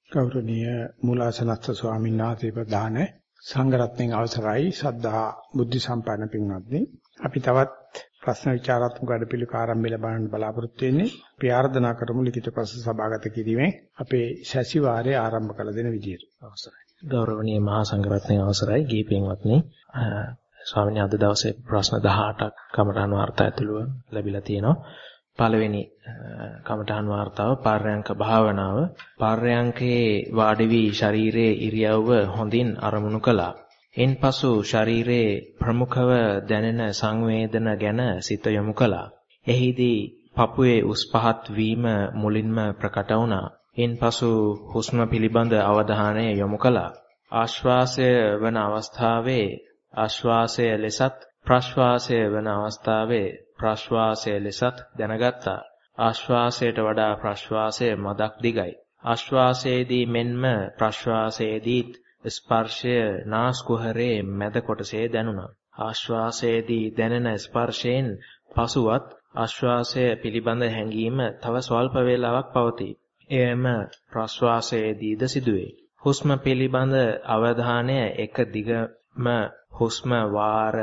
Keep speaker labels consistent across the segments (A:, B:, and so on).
A: ගෞරවනීය මූලාසනස්ත ස්වාමීන් වහන්සේ ප්‍රදාන සංඝරත්නයේ අවසරයි ශ්‍රද්ධා බුද්ධ සම්පන්න පින්වත්නි අපි තවත් ප්‍රශ්න විචාරාත්මක වැඩපිළිවෙලක ආරම්භය ලබන්න බලාපොරොත්තු වෙන්නේ අපි ආරාධනා කරමු ලිඛිත ප්‍රශ්න සභාගත කිරීමෙන් අපේ සැසිවාරය ආරම්භ කළ දෙන විදියට අවසරයි
B: ගෞරවනීය මහා සංඝරත්නයේ අවසරයි ගී පින්වත්නි ස්වාමීන් වහන්සේ අද දවසේ ප්‍රශ්න 18ක් කමඨාන් වාර්තා ඇතුළුව ලැබිලා තියෙනවා පළවෙනි කමඨාන් වාර්තාව පාර්යංක භාවනාව පාර්යංකේ වාඩි වී ශරීරයේ ඉරියව්ව හොඳින් අරමුණු කළා. එන්පසු ශරීරයේ ප්‍රමුඛව දැනෙන සංවේදන ගැන සිත යොමු කළා. එහිදී පපුවේ උස් පහත් වීම මුලින්ම ප්‍රකට වුණා. එන්පසු හුස්ම පිළිබඳ අවධානය යොමු කළා. ආශ්වාසය වන අවස්ථාවේ ආශ්වාසය ලෙසත් ප්‍රශ්වාසය වන අවස්ථාවේ ප්‍රශ්වාසය ලෙසත් දැනගත්තා. ආශ්වාසයට වඩා ප්‍රශ්වාසය මදක් දිගයි. ආශ්වාසයේදී මෙන්ම ප්‍රශ්වාසයේදීත් ස්පර්ශය නාස් කුහරයේ මැද කොටසේ දැනුණා. ආශ්වාසයේදී දැනෙන ස්පර්ශයෙන් පසුවත් ආශ්වාසය පිළිබඳ හැඟීම තව ස්වල්ප වේලාවක් පවතී. එයම ප්‍රශ්වාසයේදීද සිදුවේ. හුස්ම පිළිබඳ අවධානය එක දිගම හුස්ම වාර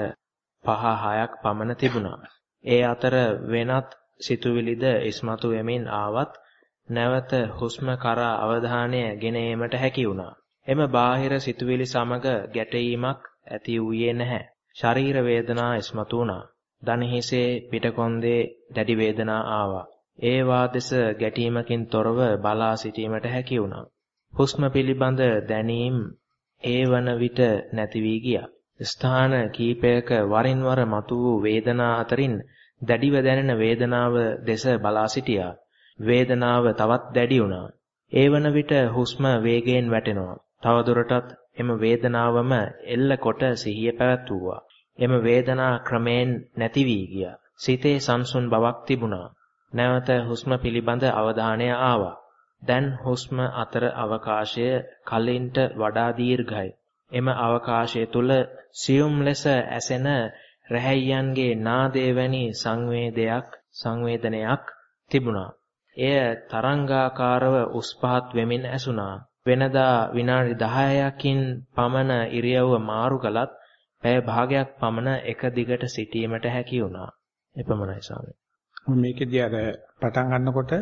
B: 5-6ක් පමණ තිබුණා. ඒ අතර වෙනත් සිතුවිලිද ඉස්මතු වෙමින් ආවත් නැවත හුස්ම කරා අවධානය ගෙන ඒමට හැකි වුණා. එම බාහිර සිතුවිලි සමග ගැටීමක් ඇති වූයේ නැහැ. ශරීර වේදනා ඉස්මතු වුණා. දණහිසේ පිටකොන්දේ දැඩි වේදනා ආවා. ඒවා දෙස ගැටීමකින් තොරව බලා සිටීමට හැකි වුණා. හුස්ම පිළිබඳ දැනීම ඒ වන විට නැති වී ගියා. ස්ථාන කීපයක වරින් වර මතු වූ වේදනා අතරින් දැඩිව දැනෙන වේදනාව දෙස බලා සිටියා. වේදනාව තවත් දැඩි වුණා. ඒ වන විට හුස්ම වේගයෙන් වැටෙනවා. තවදුරටත් එම වේදනාවම එල්ල කොට සිහිය පැවැත්වුවා. එම වේදනා ක්‍රමයෙන් නැති වී ගියා. සිතේ සංසුන් බවක් තිබුණා. නැවත හුස්ම පිළිබඳ අවධානය ආවා. දැන් හුස්ම අතර අවකාශය කලින්ට වඩා දීර්ඝයි. එම අවකාශය තුල සියුම් ලෙස ඇසෙන රැහැයන්ගේ නාදයේ වැනි සංවේදනයක් තිබුණා. එය තරංගාකාරව උස් පහත් වෙමින් ඇසුණා. වෙනදා විනාඩි 10කින් පමණ ඉරියව්ව මාරු කළත් පැය භාගයක් පමණ එක දිගට සිටීමට හැකි වුණා. එපමණයි ස්වාමී.
A: මේකෙදී අර පටන් ගන්නකොට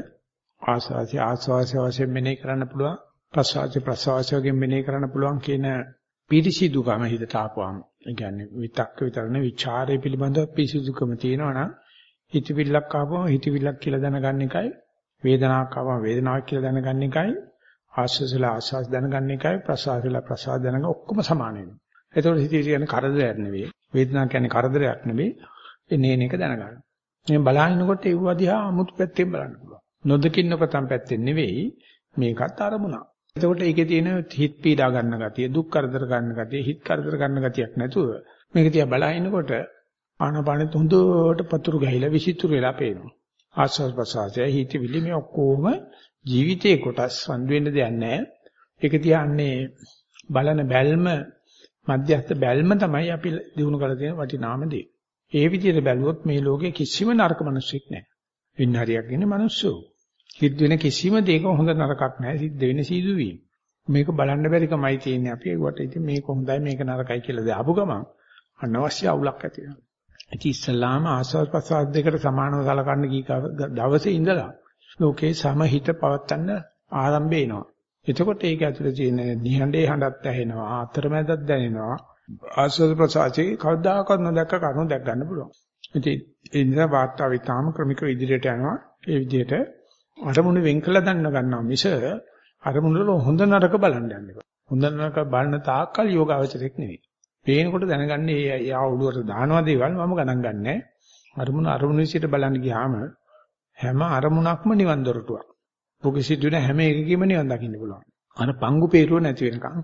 A: ආස්වාසය වශයෙන් මෙනෙහි කරන්න පුළුවන් ප්‍රසවාසය වශයෙන් මෙනෙහි කරන්න පුළුවන් කියන පිරිසිදුකම හිතට ආපුවාම ඒ කියන්නේ විතක්ක විතරනේ ਵਿਚාරය පිළිබඳව පිරිසිදුකම තියෙනවා නම් හිතවිල්ලක් ආවම හිතවිල්ලක් කියලා දැනගන්න එකයි වේදනාවක් ආවම වේදනාවක් කියලා දැනගන්න එකයි ආස්වාසලා ආස්වාස් දැනගන්න එකයි ප්‍රසවාසලා ප්‍රසවාස දැනගන්න ඔක්කොම සමාන වෙනවා. ඒතකොට හිතේ කියන්නේ කරදරයක් නෙවෙයි වේදනාවක් කියන්නේ කරදරයක් නෙවෙයි එනේන එක දැනගන්න. මේ බලහිනකොට ඒව දිහා 아무තු පැත්තෙන් බලන්න පුළුවන්. නොදකින්නකතම් පැත්තෙන් නෙවෙයි මේකත් අරමුණක්. එතකොට ඒකේ තියෙන හිත පීඩා ගන්න ගතිය, දුක් කරදර ගන්න ගතිය, හිත කරදර ගන්න ගතියක් නැතුව මේක දිහා බලහිනකොට ආනපානෙත් හොඳට පතුරු ගහිලා විසිතුරු වෙලා පේනවා. ආස්වාද ප්‍රසආසය හිතවිලි මේ ඔක්කොම ජීවිතේ කොටස් වන්දු වෙන්න දෙයක් නැහැ. ඒක තියන්නේ බලන බැල්ම මධ්‍යස්ථ බැල්ම තමයි අපි දිනු කරලා තියෙන වටිනාම දේ. ඒ විදිහට බැලුවොත් මේ ලෝකේ කිසිම නරක මිනිස්සෙක් නැහැ. වෙන හරියක් ඉන්නේ මිනිස්සු. සිද්ධ වෙන කිසිම දෙයක හොඳ නරකක් නැහැ. සිද්ධ වෙන සිදුවීම්. මේක බලන්න බැරි කමයි තියෙන්නේ අපි ඒකට. ඉතින් මේක හොඳයි මේක නරකයි කියලා දාපු ගමන් අනවශ්‍ය අවුලක් ඇති වෙනවා. ඉතින් ඉස්ලාම ආස්වාද ප්‍රසආද දෙකට සමානව සලකන්න කී දවසේ ඉඳලා ලෝකේ සමහිත පවත්තන්න ආරම්භ වෙනවා. එතකොට ඒක ඇතුලේ තියෙන නිහඬේ හඬක් ඇහෙනවා, අතරමැදක් දැනෙනවා. ආස්වාද ප්‍රසආදේ කවදාකවත් නොදැක්ක කරුණු දැක් ගන්න පුළුවන්. ඉතින් ඒ නිසා වාතාවරණය තාම ක්‍රමිකව ඉදිරියට යනවා. ඒ විදිහට අරමුණු වෙන් කළ ගන්නවා මිස අරමුණු වල හොඳ නරක බලන්න යන්න එපා. හොඳ නරක බලන තාක්කල් යෝගාවචරයක් නෙවෙයි. පේනකොට දැනගන්නේ යා ඔළුවට දානවා දේවල් මම ගණන් ගන්නෑ. අරමුණු විශ්ිත බලන්න ගියාම හැම අරමුණක්ම නිවන් දොරටුවක්. පොකිසිදුන හැම එකකෙම නිවන් දකින්න පුළුවන්. අර පංගු peerුව නැති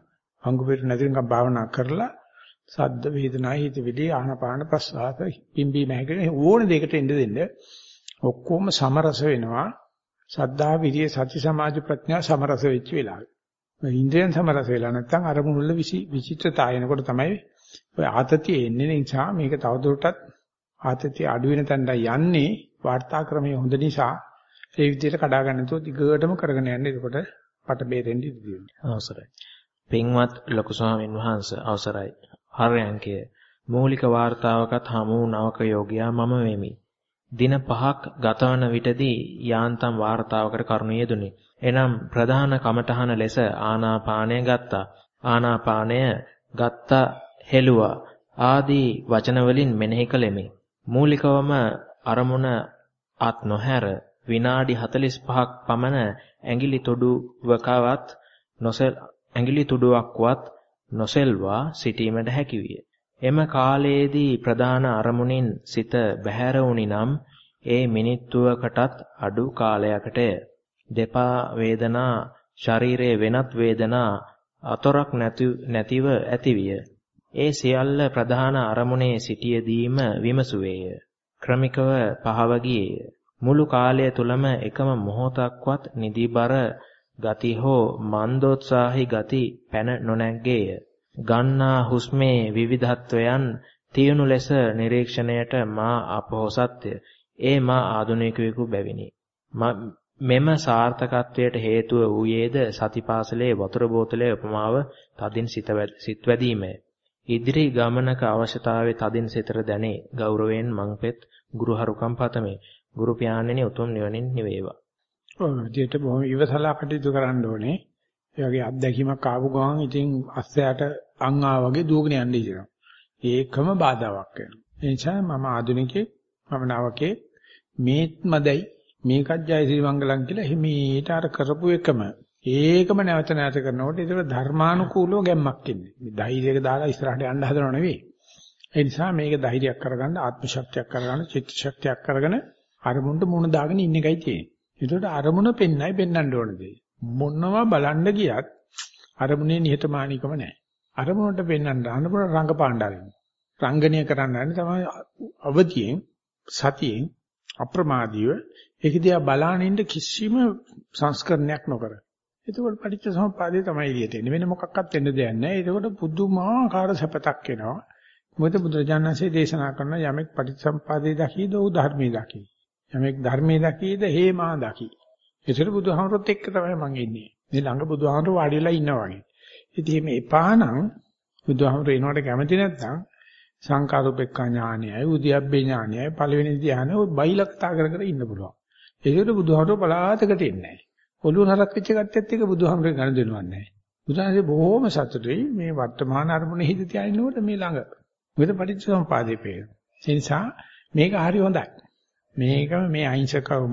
A: වෙනකන් භාවනා කරලා සද්ද වේදනා හිතවිලි ආහනපාන ප්‍රසආස පිම්බි මහගෙන ඕන දෙයකට එන්න දෙන්න ඔක්කොම සමරස වෙනවා. සද්ධා විරිය සති සමාධි ප්‍රඥා සමරස වෙච්ච වෙලාවේ. ඉන්ද්‍රියන් සමරස වෙලා නැත්නම් අරමුණු වල විචිත්‍රතාවය එනකොට තමයි ඔය ආතතිය එන්නේ. නිසා මේක තවදුරටත් ආතතිය අඩු වෙන තැනට යන්නේ වාර්තා ක්‍රමයේ හොඳ නිසා ඒ විදිහට කඩා ගන්න නැතුව දිගටම කරගෙන යන්න. එතකොට පට බේරෙන්න ඉදිරිය.
B: අවසරයි. පින්වත් ලොකු ස්වාමීන් වහන්සේ අවසරයි. පර්යංකය මූලික වාර්තාවකත් හමු නවක යෝගියා මම වෙමි. දින 5ක් ගතවන විටදී යාන්තම් වාර්තාවකට කරුණ යෙදුනි. එනම් ප්‍රධාන කමඨහන ලෙස ආනාපානය ගත්තා. ආනාපානය ගත්තා හෙළුවා ආදී වචන වලින් මෙනෙහි කළෙමි. මූලිකවම අරමුණ අත් නොහැර විනාඩි 45ක් පමණ ඇඟිලි තුඩුවක්වත් නොසෙල්වා සිටීමට හැකි විය. එම කාලයේදී ප්‍රධාන අරමුණින් සිත බැහැර වුණි නම් ඒ මිනිත්තුවකටත් අඩු කාලයකටය. දෙපා වේදනා, ශරීරයේ වෙනත් වේදනා අතරක් නැතිව ඇතිවිය. ඒ සියල්ල ප්‍රධාන අරමුණේ සිටියදීම විමසුවේය. ක්‍රමිකව පහව ගියේය. මුළු කාලය තුලම එකම මොහොතක්වත් නිදිබර ගති හෝ මන්දෝත්සාහී ගති පැන නොනැග්ගේය. ගන්නා හුස්මේ විවිධත්වයන් තියුණු ලෙස නිරීක්ෂණයට මා අපොහොසත්ය. ඒ මා ආධුනිකයෙකු බැවිනි. මෙම සාර්ථකත්වයට හේතුව වූයේද සතිපාසලේ වතුර බෝතලයේ උපමාව තදින් සිත් වැදීමය. ඉදිරි ගමනක අවශ්‍යතාවය තදින් සිතට දැනේ. ගෞරවයෙන් මංපෙත් ගුරුහරුකම් පතමි. ගුරු පියාණෙනි උතුම් නිවනින් නිවේවා.
A: ඔව් දෙයට බොහොම ඉවසලා කටයුතු කරන්න ඕනේ. ඒ වගේ අත්දැකීමක් ආපු ගමන් ඉතින් අස්සයට අං වගේ දුවගෙන යන්න ඉතිනවා. ඒකම බාධාවක් වෙනවා. ඒ නිසා මම ආධුනිකේ මම නවකේ මේත් මදයි මේකත් ජයසිරි මංගලම් කියලා හිමීට අර කරපු ඒකම නැවත නැවත කරනකොට ඒක ධර්මානුකූලව ගැම්මක් එන්නේ. මේ ධෛර්යයක දාලා ඉස්සරහට යන්න හදනව නෙවෙයි. ඒ නිසා මේක ධෛර්යයක් කරගන්න, ආත්ම ශක්තියක් කරගන්න, චිත්ත ශක්තියක් කරගෙන අරමුණට මුණ දාගෙන ඉන්න එකයි තියෙන්නේ. ඒකට අරමුණ පෙන්නන්න ඕන දෙය. මොනවා බලන්න ගියත් අරමුණේ නිහතමානීකම නැහැ. අරමුණට පෙන්නන්න අරමුණ රංගපාණ්ඩ ආරින්න. රංගනීය කරන්න තමයි අවදියෙන්, සතියෙන්, අප්‍රමාදීව ඒක දිහා බලානින්න කිසිම සංස්කරණයක් නොකර. එතකොට පටිච්චසමුප්පාදේ තමයි එළියට එන්නේ. වෙන මොකක්වත් වෙන්න දෙයක් නැහැ. එතකොට පුදුමාකාර සපතක් එනවා. මොකද බුදුරජාණන්සේ දේශනා කරන යමෙක් පටිච්චසමුප්පාදේ දකීද ਉਹ ධර්මයේ දකී. යමෙක් ධර්මයේ දකීද හේමා දකී. ඒතර බුදුහාමරොත් එක්ක තමයි මං ඉන්නේ. මේ ළඟ බුදුහාමර වාඩි වෙලා ඉන්නවා වගේ. ඉතින් මේ එපානම් බුදුහාමර එනවට කැමති නැත්නම් සංකාරෝපේක්ඛා ඥානයයි, උද්‍යප්පේ ඥානයයි, පළවෙනි ධ්‍යානෙ ඔය බයිලා කතා කර කර ඉන්න පුළුවන්. ඒකට බුදුහාමර පලාතකට එන්නේ නැහැ. ඔළුව නරක් වෙච්ච කට්ටියත් එක්ක බුදුහාමර ගණ දෙනවක් නැහැ. බුදුහාමර බොහොම සතුටුයි මේ වර්තමාන අරමුණේ හිත තියාගෙනනකොට මේ ළඟ. මොකද පටිච්චසමුපාදේ පේන. ඒ නිසා මේක හරි හොඳයි. මේකම මේ අහිංසකවම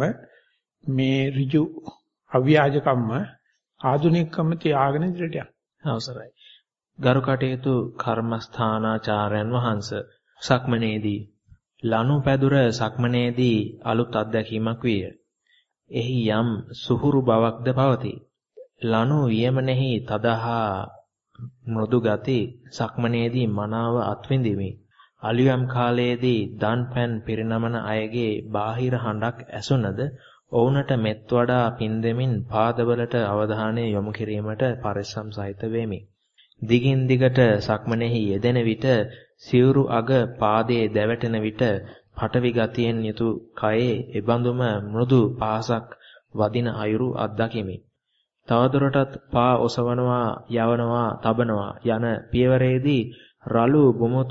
A: මේ ඍජු අව්‍යාජකම්ම ආධුනිකකම තියාගෙන ඉදිරියට යන්න.
B: අවසරයි. ගරු කටයුතු කර්මස්ථානාචාර්යයන් වහන්සේ සක්මනේදී ලනු පැදුර සක්මනේදී අලුත් අත්දැකීමක් විය. එහි යම් සුහුරු බවක්ද පවතී. ලනු වියමනෙහි තදහා මෘදු ගති සක්මනේදී මනාව අත්විඳිමි. අලියම් කාලයේදී දන් පැන් පිරිනමන අයගේ බාහිර හඬක් ඇසුනද ඔවුන්ට මෙත් වඩා පින් දෙමින් පාදවලට අවධානය යොමු කිරීමට පරිස්සම් සහිත වෙමි. දිගින් දිගට සක්මනේහි යෙදෙන විට සිවුරු අග පාදයේ දැවටෙන විට පටවි ගතියෙන් යුතු කයේ එබඳුම මෘදු පාසක් වදින අයුරු අත්දකිමි. තවදුරටත් පා ඔසවනවා, යවනවා, තබනවා යන පියවරේදී රළු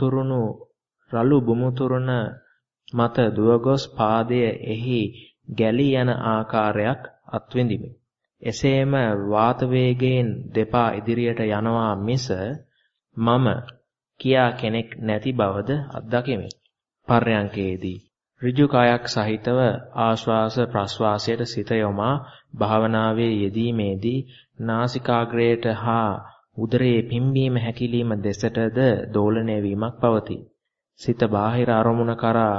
B: බුමුතුරුන මත දුවගොස් පාදය එහි ගැලී යන ආකාරයක් අත්විඳිමි. එසේම වාත වේගයෙන් දෙපා ඉදිරියට යනවා මිස මම කියා කෙනෙක් නැති බවද අත්දකිමි. පර්යංකයේදී ඍජු කයක් සහිතව ආශ්වාස ප්‍රශ්වාසයට සිත යොමා භාවනාවේ යෙදීමේදී නාසිකාග්‍රයට හා උදරයේ පිම්බීම හැකිලිම දෙසටද දෝලණය වීමක් පවතී. සිත බාහිර අරමුණ කරා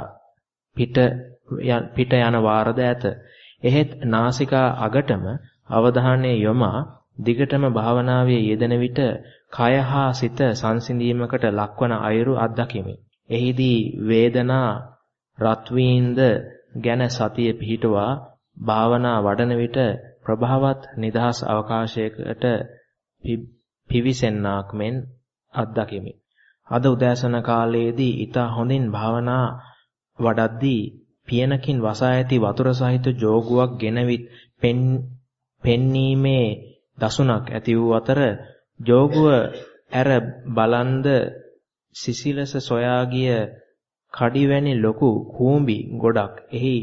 B: පිට යන වාරද ඇත. එහෙත් නාසිකා අගටම අවධානය යොමා දිගටම භාවනාවේ යෙදෙන විට කය හා සිත සංසිඳීමකට ලක්වන අයුරු අත්දකිමි. එහිදී වේදනා රත්වීන්ද ගැන සතිය පිහිටුවා භාවනා වඩන විට ප්‍රභාවත් නිදහස් අවකාශයකට පිවිසෙන්නාක් මෙන් අත්දකිමි. අද උදෑසන කාලයේදී ඊට හොඳින් භාවනා වඩද්දී පියනකින් වසා ඇති වතුර සහිත ජෝගුවක් ගෙනවිත් පෙන්නීමේ දසුණක් ඇති වූ අතර ජෝගුව ඇර බලන්ද සිසිලස සොයා ගිය කඩිවැනි ලොකු කූඹි ගොඩක් එහි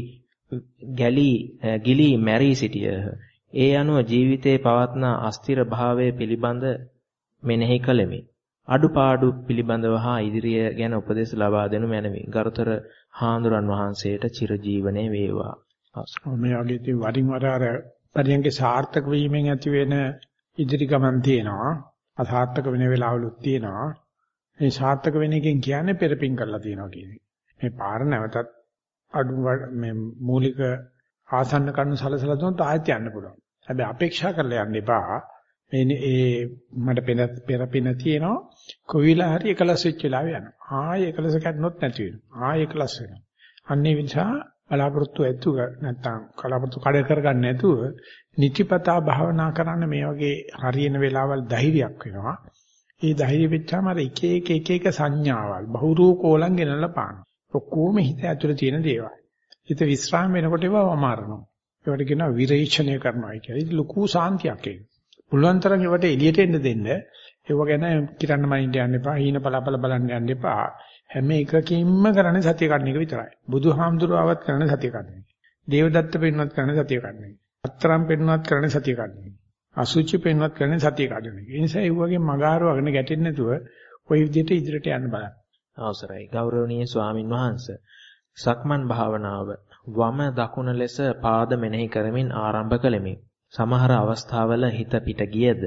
B: ගිලී මැරී සිටියහ. ඒ අනුව ජීවිතයේ පවත්නා අස්තිර භාවය පිළිබඳ මෙනෙහි කළෙමි. අඩුපාඩු පිළිබඳව හා ඉදිරිය ගැන උපදෙස් ලබා දෙනු මැනවි. ගරුතර හාමුදුරන් වහන්සේට චිරජීවනයේ වේවා.
A: මේ වගේ ඉතින් වරින් වර අර පරියන්ගේ සාර්ථක වීමෙන් ඇති වෙන ඉදිරි ගමන් තියෙනවා. අසාර්ථක වෙන වෙලාවලුත් තියෙනවා. මේ සාර්ථක වෙන එකෙන් කියන්නේ පෙරපින් කරලා තියෙනවා කියන එක. මේ පාර නැවතත් අඩු මේ මූලික ආසන්න කරුණු සලසලා දුන්නොත් ආයෙත් යන්න පුළුවන්. හැබැයි අපේක්ෂා කරලා යන්න එපා. මේ මට පෙරපින තියෙනවා. කොවිලා හරි එකලස් වෙච්ච වෙලාවෙ යනවා. ආයෙ එකලස් කැඩුනොත් නැති වෙනවා. ආයෙ එකලස් වෙනවා. අන්නේ නිසා බලාපොරොත්තු ඇතු නැත්තම් කලාපොරොත්තු කඩ කරගන්න නැතුව නිතිපතා භාවනා කරන්න මේ වගේ හරියන වෙලාවල් ධෛර්යයක් වෙනවා. ඒ ධෛර්ය වෙච්චාම අර එක එක සංඥාවල් බහුරූ කෝලම් ගෙනල්ලා පාන. ඔක්කොම හිත ඇතුලේ තියෙන දේවල්. හිත විස්්‍රාම වෙනකොට ඒවා වමාරනවා. ඒවට කියනවා විරේචනය කරනවා කියලා. ඒක ලොකු සාන්තියක් ඒක. පුළුවන් තරම් ඒවට එළියට එන්න දෙන්න. ඒව ගැන කිරන්න මනින්න යන්න එපා. හීන පලාපල බලන්න යන්න එපා. හැම එකකින්ම කරන්නේ සතිය ගන්න එක විතරයි. බුදුහාමුදුරුවවත් කරන්නේ සතිය ගන්න එක. දේවදත්ත පෙන්වත් කරන්නේ සතිය ගන්න එක. අත්තරම් පෙන්වත් කරන්නේ සතිය ගන්න එක. අසුචි පෙන්වත් කරන්නේ සතිය ගන්න එක. ඒ නිසා ඒ වගේ මගාරවගෙන ගැටෙන්නේ නැතුව ওই විදිහට ඉදිරියට යන්න බලන්න.
B: අවසරයි. ගෞරවනීය ස්වාමින් වහන්සේ. සක්මන් භාවනාව වම දකුණ ලෙස පාද මෙනෙහි කරමින් ආරම්භ කළෙමි. සමහර අවස්ථාවල හිත පිට ගියද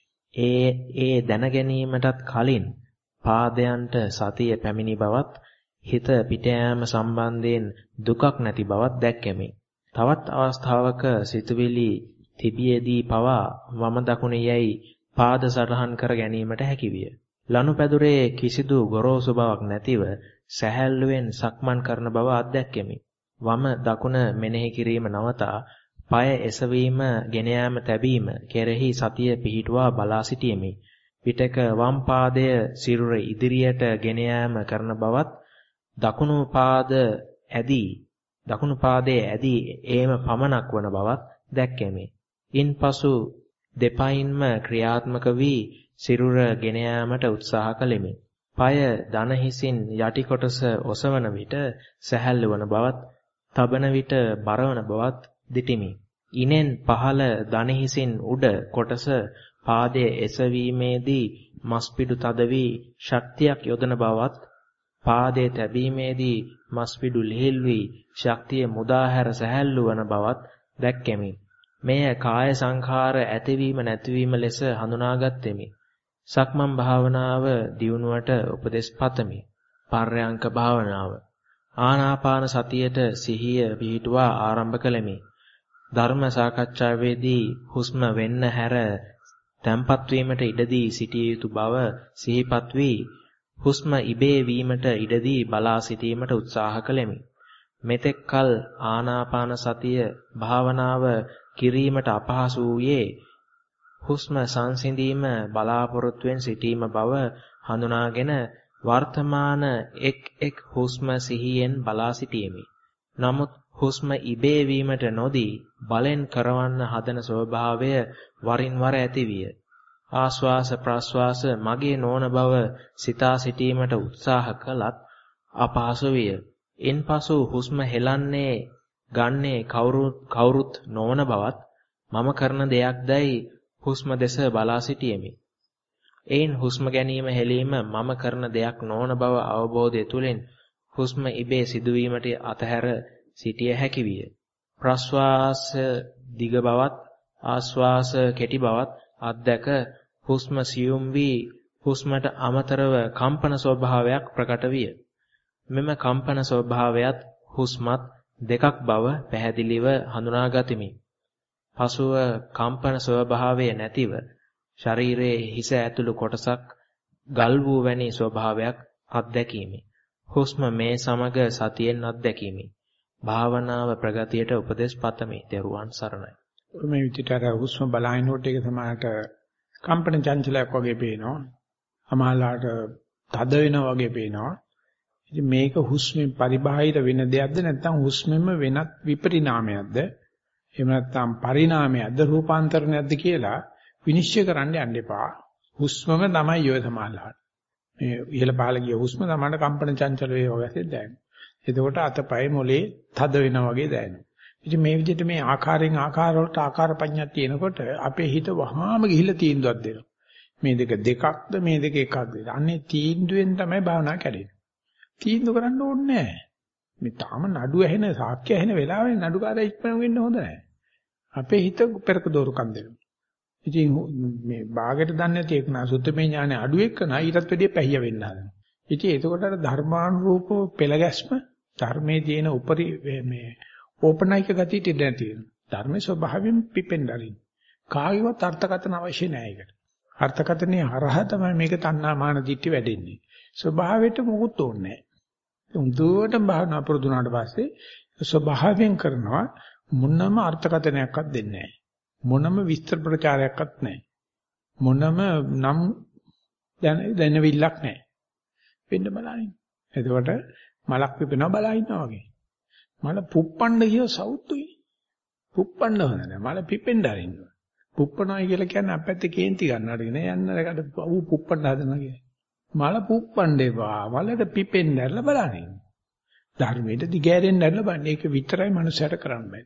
B: ඒ දැන ගැනීමටත් කලින් පාදයන්ට සතිය පැමිණි බවත් හිත පිට යාම සම්බන්ධයෙන් දුකක් නැති බවත් දැක්කෙමි. තවත් අවස්ථාවක සිතුවිලි තිබියේදී පවා වම දකුණ යයි පාද සටහන් කර ගැනීමට හැකිවිය. ලනුපැදුරේ කිසිදු ගොරෝසු බවක් නැතිව සැහැල්ලුවෙන් සක්මන් කරන බව අත්දැක්කෙමි. වම දකුණ මෙනෙහි කිරීම නවතා පාය එසවීම ගෙන යාම තැබීම කෙරෙහි සතිය පිහිටුවා බලා සිටියෙමි. පිටක වම් පාදය සිරුර ඉදිරියට ගෙන යාම කරන බවත් දකුණු පාදයේ ඇදී ඒම පමණක් වන බවත් දැක්කෙමි. ඉන්පසු දෙපයින්ම ක්‍රියාත්මක වී සිරුර ගෙන යාමට උත්සාහ කළෙමි. පාය දන හිසින් යටි කොටස ඔසවන විට සැහැල්ලු වන බවත්, තබන විට බරවන බවත් දිටිමි. ඉනෙන් පහළ දන හිසින් උඩ කොටස පාදයේ එසවීමේදී මස්පිඩු තද වී ශක්තියක් යොදන බවත්, පාදයේ තැබීමේදී මස්පිඩු ලිහිල් වී ශක්තිය මුදා හැර සැහැල්ලු වන බවත් දැක්කෙමි. මෙය කාය සංඛාර ඇතිවීම නැතිවීම ලෙස හඳුනාගත්ෙමි. සක්මන් භාවනාව දියුණුවට උපදෙස් පතමි. පර්යංක භාවනාව ආනාපාන සතියට සිහිය පිහිටුවා ආරම්භ කළෙමි. ධර්ම සාකච්ඡාවේදී හුස්ම වෙන්න හැර තැම්පත් වීමට ඉඩදී සිටිය යුතු බව සිහිපත් වී හුස්ම ඉබේ වීමට ඉඩදී බලා සිටීමට උත්සාහ කළෙමි. මෙතෙක් කල ආනාපාන සතිය භාවනාව කිරීමට අපහසු වූයේ හුස්ම සංසිඳීම බලාපොරොත්තුවෙන් සිටීම බව හඳුනාගෙන වර්තමාන එක් හුස්ම සිහියෙන් බලා සිටීමි. නමුත් හුස්ම ඉබේ වීමට නොදී බලෙන් කරවන්න හදන ස්වභාවය වරින් වර ඇතිවිය. ආශ්වාස ප්‍රශ්වාස මගේ නොවන බව සිතා සිටීමට උත්සාහ කළත් අපහසු විය. ඉන්පසු හුස්ම හෙලන්නේ ගන්නේ කවුරුත් නොවන බවත් මම කරන දෙයක්දයි හුස්ම දෙස බලා සිටියෙමි. එයින් හුස්ම ගැනීම හෙලීම මම කරන දෙයක් නොවන බව අවබෝධය තුළින් හුස්ම ඉබේ සිදුවීමට අතහැර සිටිය හැකි විය. ප්‍රශ්වාස දිග බවත් ආශ්වාස කෙටි බවත් අත්දැක හුස්ම සියුම් වී හුස්මට අමතරව කම්පන ස්වභාවයක් ප්‍රකට විය. මෙම කම්පන ස්වභාවයත් හුස්මත් දෙකක් බව පැහැදිලිව හඳුනාගතිමි. පසුව කම්පන ස්වභාවය නැතිව ශරීරයේ හිස ඇතුළු කොටසක් ගල් වූ වැනි ස්වභාවයක් අත්දැකීමි. හුස්ම මේ සමග සතියෙන් අත්දැකීමි. භාවනාව ප්‍රගතියට උපදෙස් පතමි. ත්වන් සරණයි.
A: මේ විදිහට අර හුස්ම බලහිනකොට ඒක සමානට කම්පන චංචලයක් වගේ පේනවා. අමහලාට තද වෙනවා වගේ පේනවා. ඉතින් මේක හුස්මෙන් පරිබාහිර වෙන දෙයක්ද නැත්නම් හුස්මෙම වෙනත් විපරිණාමයක්ද? එහෙම නැත්නම් පරිණාමයක්ද රූපාන්තරණයක්ද කියලා විනිශ්චය කරන්න යන්න එපා. හුස්මම තමයි යොය සමානලාට. මේ ඉහළ පහළ ගිය හුස්ම තමයි කම්පන චංචල වේ වගේ දැනෙනවා. එතකොට අතපය මොලේ තද වෙනවා වගේ දැනෙනවා. ඉතින් මේ විදිහට මේ ආකාරයෙන් ආකාර වලට ආකාර පඤ්ඤාත් තියෙනකොට අපේ හිත වහාම ගිහිල්ලා තීන්දුවක් දෙනවා. මේ දෙක දෙකක්ද මේ දෙක එකක්ද? අනේ තීන්දුවෙන් තමයි භාවනා කැඩෙන්නේ. තීන්දුව කරන්න ඕනේ නැහැ. මේ තාම නඩු ඇහෙන සාක්ෂි ඇහෙන වෙලාවේ නඩුකාරය ඉක්මන වෙන්න හොඳ නැහැ. අපේ හිත පෙරක දෝරුකම් දෙනවා. ඉතින් මේ භාගයට දන්නේ නැති එක නා සුත්තමේ ඥානෙ අඩු එක්කන ඊටත් වැඩිය පැහිය වෙන්න හදනවා. ඉතින් එතකොට අර ධර්මානුරූපව පෙළ ගැස්ම ධර්මයේ තියෙන උපරි මේ ඕපනයික ගතිය ඉඳ නැති වෙනවා. ධර්මයේ ස්වභාවයෙන් පිපෙන්න ආරින්. කාගේවත් අර්ථකථන අවශ්‍ය නැහැ ඒකට. අර්ථකථනයේ හරහා තමයි මේක තණ්හා මාන දිට්ඨි වැඩෙන්නේ. ස්වභාවයට මොකුත් ඕනේ නැහැ. උන්දුවට භාවනා පුරුදුනාට පස්සේ ස්වභාවයෙන් කරනවා මොනම අර්ථකථනයක්වත් දෙන්නේ නැහැ. මොනම විස්තර ප්‍රචාරයක්වත් නැහැ. මොනම නම් දැනවිල්ලක් නැහැ. වෙන්න බලන්න. එතකොට මලක් පිපෙනවා බලා ඉන්නවා වගේ. මල පුප්පන්න ගිය සවුත්තුයි. පුප්පන්න හොඳ නැහැ. මල පිපෙන්න ආරින්න. පුප්පනවා කියලා කියන්නේ අපැත්තේ කේන්ති ගන්නවට නේ යන්නකට ඌ පුප්පන්න හදනවා කියන්නේ. මල පුප්පන්න එපා. මලට පිපෙන්න ඇරලා බලන්න. ධර්මයට දිගෑරෙන්න ඇරලා බලන්න. ඒක විතරයි මනුස්සයට කරන්න බෑ.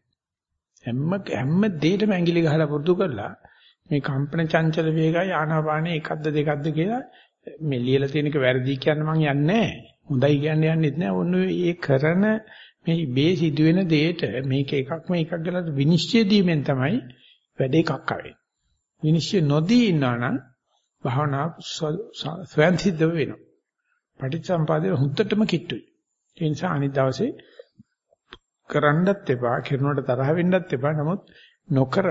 A: හැම දෙයකම ඇඟිලි ගහලා පුරුදු කරලා මේ කම්පන චංචල වේගය ආනාපානේ එකක්ද දෙකක්ද කියලා මේ ලියලා තියෙන එක වැරදි කියන්න මම යන්නේ නැහැ. හොඳයි කියන්නේ යන්නෙත් නැහැ. ඔන්න ඒ කරන මේ බේ සිදුවෙන දෙයට මේක එකක් මේකක් කියලා විනිශ්චය දීමෙන් තමයි වැඩ එකක් ආවේ. විනිශ්චය නොදී ඉන්නා නම් භාවනා ස්වයන් සිද්ධ වෙනවා. පටිච්චසමුපාදේ හුත්තටම කිට්ටුයි. ඒ නිසා අනිත් දවසේ කරන්නත් එපා, කරනවට තරහ වෙන්නත් එපා. නමුත් නොකර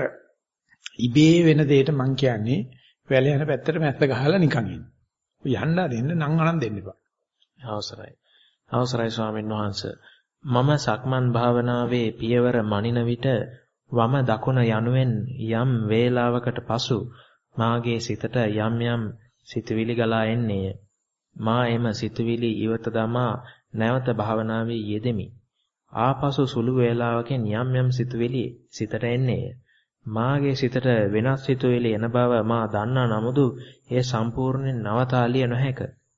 A: ඉබේ වෙන දෙයට මං කියන්නේ වැල යන පැත්තට මැස්ස ගහලා නිකන් ඉන්න. යන්න දෙන්න නම් අනන් දෙන්න එපා.
B: අවසරයි. අවසරයි ස්වාමීන් වහන්සේ. මම සක්මන් භාවනාවේ පියවර මනින විට වම දකුණ යනුවෙන් යම් වේලාවකට පසු මාගේ සිතට යම් යම් සිතුවිලි ගලා එන්නේය. මා එම සිතුවිලි ඉවත දමා නැවත භාවනාවේ යෙදෙමි. ආපසු සුළු වේලාවකින් යම් යම් සිතුවිලි සිතට එන්නේය. මාගේ සිතට වෙනස් සිතුවිලි එන බව මා දන්නා නමුදු ඒ සම්පූර්ණයෙන් නවතාලිය නොහැක.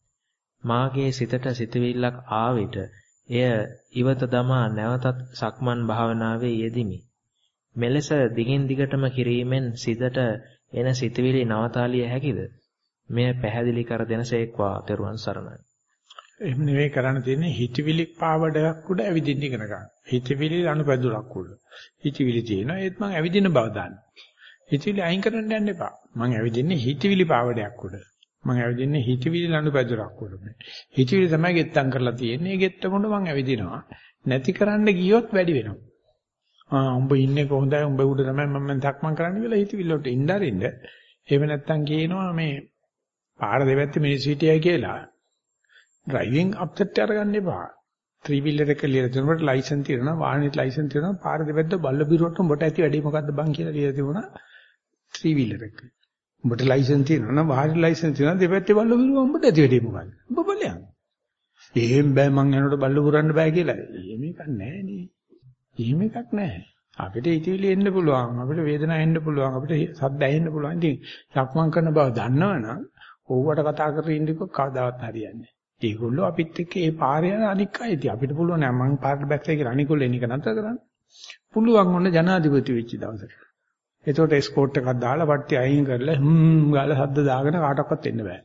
B: මාගේ සිතට සිතුවිල්ලක් ආ විට එය ඉවත දමා නැවතත් සක්මන් භාවනාවේ යෙදිමි. මෙලෙස දිගින් දිගටම කිරීමෙන් සිතට එන සිතුවිලි නවතාලිය හැකිද? මෙය පැහැදිලි කර දෙනසේක්වා තෙරුවන් සරණයි.
A: එහෙම නෙවෙයි කරන්න තියෙන්නේ හිතවිලි පාවඩයක් උඩ ඇවිදින්න ඉගෙන ගන්න. හිතවිලි අනුපැදුරක් උඩ. හිතවිලි තියෙනවා ඒත් මං ඇවිදින බව දාන්න. හිතවිලි අයින් කරන්න යන්න එපා. මං ඇවිදින්නේ හිතවිලි පාවඩයක් උඩ. මං ඇවිදින්නේ හිතවිලි අනුපැදුරක් උඩ. හිතවිලි තමයි ගෙත්තම් කරලා තියෙන්නේ. ඒ ගෙත්තම උඩ මං ඇවිදිනවා. නැති කරන්න ගියොත් වැඩි වෙනවා. උඹ ඉන්නේ කොහොඳයි උඹ උඩ තමයි මම සක්මන් කරන්න කියලා හිතවිලි වලට ඉන්න අරින්න. එහෙම නැත්තම් කියනවා මේ පාර දෙපැත්තේ මිනිස්සු හිටියයි කියලා ඩ්‍රයිවිං අප්සෙට් අරගන්න එපා. 3 wheeler එක ලියලා දෙනකොට ලයිසන් තියෙනවා වාහනේට ලයිසන් තියෙනවා පාර දෙපැත්ත බල්ල බිරුවට උඹට ඇති වැඩි මොකද්ද බං කියලා ලියලා තිබුණා 3 wheeler එක. උඹට ලයිසන් තියෙනවා නම් වාහනේ ලයිසන් තියෙනවා දෙපැත්තේ බල්ල බිරුව උඹට ඇති වැඩි මොකද්ද? උඹ බලයන්. එහෙම බෑ මං යනකොට බල්ල පුරන්න බෑ කියලා. එහෙම එකක් නැහැ නේ. එහෙම එකක් නැහැ. අපිට හිතවිලි එන්න පුළුවන් අපිට වේදනාව එන්න පුළුවන් අපිට සද්ද ඇහෙන්න පුළුවන්. ඉතින් සක්මන් කරන බව දන්නවනම් ඕවට කතා කරගෙන ඉන්නකො කවදාවත් හරියන්නේ නැහැ. ඒගොල්ලෝ අපිත් එක්ක ඒ පාරේ යන අනික් අයදී අපිට පුළුවන් නෑ මං පාරට බැස්සයි කියලා අනිගොල්ලෝ එනික නැතර කරන්න. පුළුවන් ඔන්න ජනාධිපති වෙච්ච දවසට. එතකොට එස්කෝට් එකක් දාලා වට්ටි අයින් කරලා ගාලා සද්ද දාගෙන කාටවත් එන්න බෑ.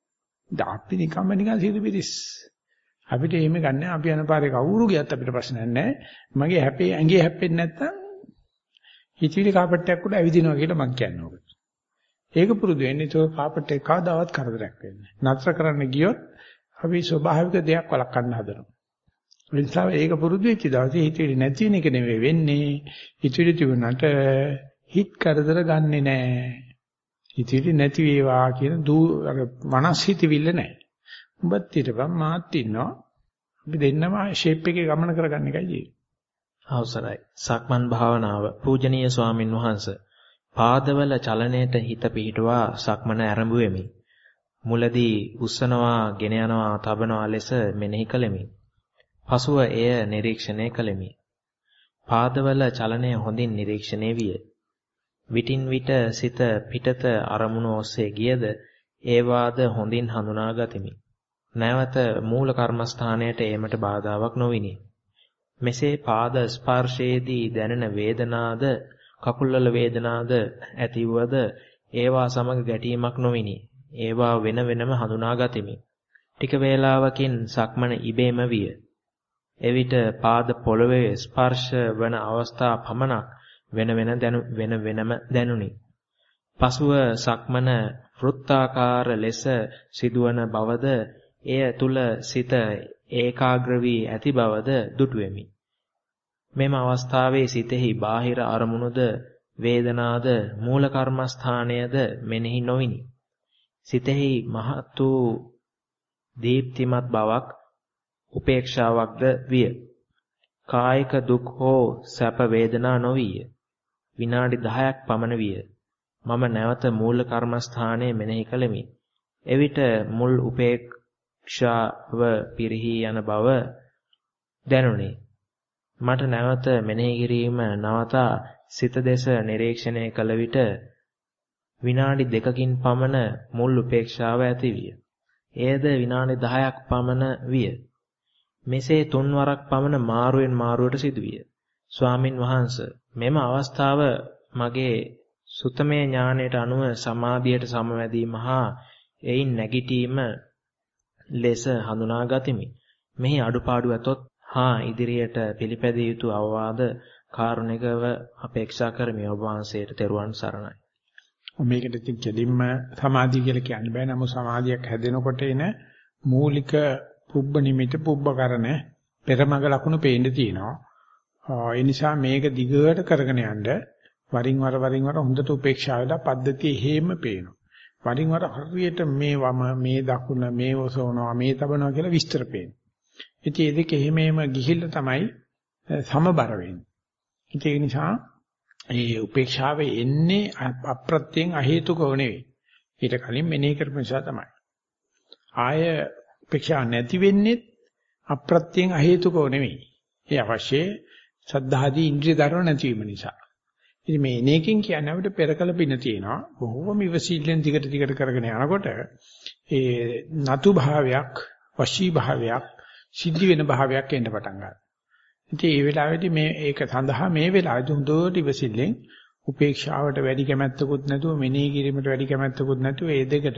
A: අපි නිකන් සිදුපිරිස්. අපිට එහෙම ගන්න අපි යන පාරේ කවුරු ගියත් අපිට ප්‍රශ්නයක් නෑ. මගේ ඇඟේ හැප්පෙන්නේ නැත්තම් හිතවිලි කාපට්ටයක් උඩ ඇවිදිනවා කියලා මං කියන්නේ ඔකට. ඒක පුරුදු වෙන්නේ ඒක කාපට් එක කවදාවත් කරදරයක් වෙන්නේ නෑ. නතර කරන්න ගියොත් අපි ස්වභාවික දෙයක් වළක්වන්න හදනවා. ඒ නිසා ඒක පුරුදු වෙච්ච දවසේ හිතවිලි නැති වෙන එක නෙවෙයි වෙන්නේ. හිතවිලි තිබුණාට හිත කරදර ගන්නෙ නෑ. හිතවිලි නැති වේවා කියන අර මනස් හිතවිල්ල නෑ. උඹත් ඊටපම් මාත් ඉන්නවා. අපි දෙන්නම ෂේප් එකේ ගමන කරගන්න එකයි ජීවිතේ.
B: අවසරයි. සක්මන් භාවනාව පූජනීය ස්වාමින් වහන්සේ. පාදවල චලනයේට හිත පිහිටුවා සක්මන ආරම්භ වෙමි. මුලදී උස්සනවා, ගෙන යනවා, තබනවා ලෙස මෙනෙහි කළෙමි. පසුව එය නිරීක්ෂණය කළෙමි. පාදවල චලනය හොඳින් නිරීක්ෂණය විය. විටින් විට සිත පිටත අරමුණු ඔස්සේ ගියද ඒවාද හොඳින් හඳුනා ගතිමි. නැවත මූල කර්මස්ථානයට ඒමට බාධාවක් නොවිනි. මෙසේ පාද ස්පර්ශයේදී දැනෙන වේදනාද කකුල්වල වේදනාද ඇතිවද ඒවා සමග ගැටීමක් නොවිනි. ඒවා වෙන වෙනම හඳුනා ගතිමි. ටික වේලාවකින් සක්මන ඉබේම විය. එවිට පාද පොළවේ ස්පර්ශ වන අවස්ථා පමණක් වෙන වෙනම දැනුනි. පසුව සක්මන වෘත්තාකාර ලෙස සිදුවන බවද එය තුල සිත ඒකාග්‍ර වී ඇති බවද දුටුවෙමි. මෙම අවස්ථාවේ සිතෙහි බාහිර අරමුණුද වේදනාද මූල කර්මස්ථානයද මෙනෙහි නොවිනි. සිතෙහි මහත් වූ දීප්තිමත් බවක් උපේක්ෂාවක්ද විය. කායික දුක් හෝ සැප වේදනා නොවිය. විනාඩි 10ක් පමණ විය. මම නැවත මූල කර්මස්ථානයේ මෙනෙහි කළෙමි. එවිට මුල් උපේක්ෂාව පිරිහී යන බව දැනුනි. මට නැවත මෙනෙහි කිරීම නවතා සිත දෙස නිරීක්ෂණය කළ විට විනාඩි 2කින් පමණ මුල් උපේක්ෂාව ඇති විය. එයද විනාඩි 10ක් පමණ විය. මෙසේ 3 වරක් පමණ මාරුවෙන් මාරුවට සිදුවිය. ස්වාමින් වහන්සේ මෙම අවස්ථාව මගේ සුතමේ ඥානයට අනුව සමාධියට සමවැදීම හා එයින් නැගිටීම ලෙස හඳුනා ගතිමි. මෙහි අඩුපාඩු ඇතොත් හා ඉදිරියට පිළිපැදිය යුතු අවවාද කාරුණිකව අපේක්ෂා කරමි. ඔබ වහන්සේට තෙරුවන් සරණයි.
A: මේකට ඉතින් කෙලින්ම සමාධිය කියලා කියන්න බෑ. නමුත් සමාධියක් හැදෙනකොට එන මූලික පුබ්බ නිමිත පුබ්බකරණ පෙරමග ලකුණු පේන්න තියෙනවා. ඒ නිසා මේක දිගට කරගෙන යන්න වරින් වර හොඳට උපේක්ෂා වෙලා පද්ධතිය හේම පේනවා. වරින් වර හරියට මේ වම මේ දකුණ මේ ඔසවනවා මේ තබනවා කියලා විස්තර පේනවා. ඉතින් ඒ දෙක එහෙම ගිහිල්ලා තමයි සමබර වෙන්නේ. ඒ නිසා ඒ උපේක්ෂාවේ එන්නේ අප්‍රත්‍යයෙන් අහේතුකව නෙවෙයි. ඊට කලින් මෙනෙහි කරපු නිසා තමයි. ආය උපේක්ෂා නැති වෙන්නේ අප්‍රත්‍යයෙන් අහේතුකව නෙවෙයි. ඒ අවශ්‍ය සද්ධාදී ඉන්ද්‍රිය ධර්ම නැතිවීම නිසා. ඉතින් මේ එනකින් කියන්නේ අපිට පෙරකල පින තියෙනවා. බොහෝම ඉවසිල්ලෙන් දිගට කරගෙන යනකොට ඒ නතු භාවයක්, වශී භාවයක්, සිද්ධි වෙන භාවයක් එන්න පටන් ගන්නවා. ඉතින් මේ වෙලාවේදී ඒක සඳහා මේ වෙලාවේදී හොඳට ඉවසිල්ලෙන් උපේක්ෂාවට වැඩි කැමැත්තකුත් නැතුව මෙනෙහි කිරීමට වැඩි කැමැත්තකුත් නැතුව මේ දෙකට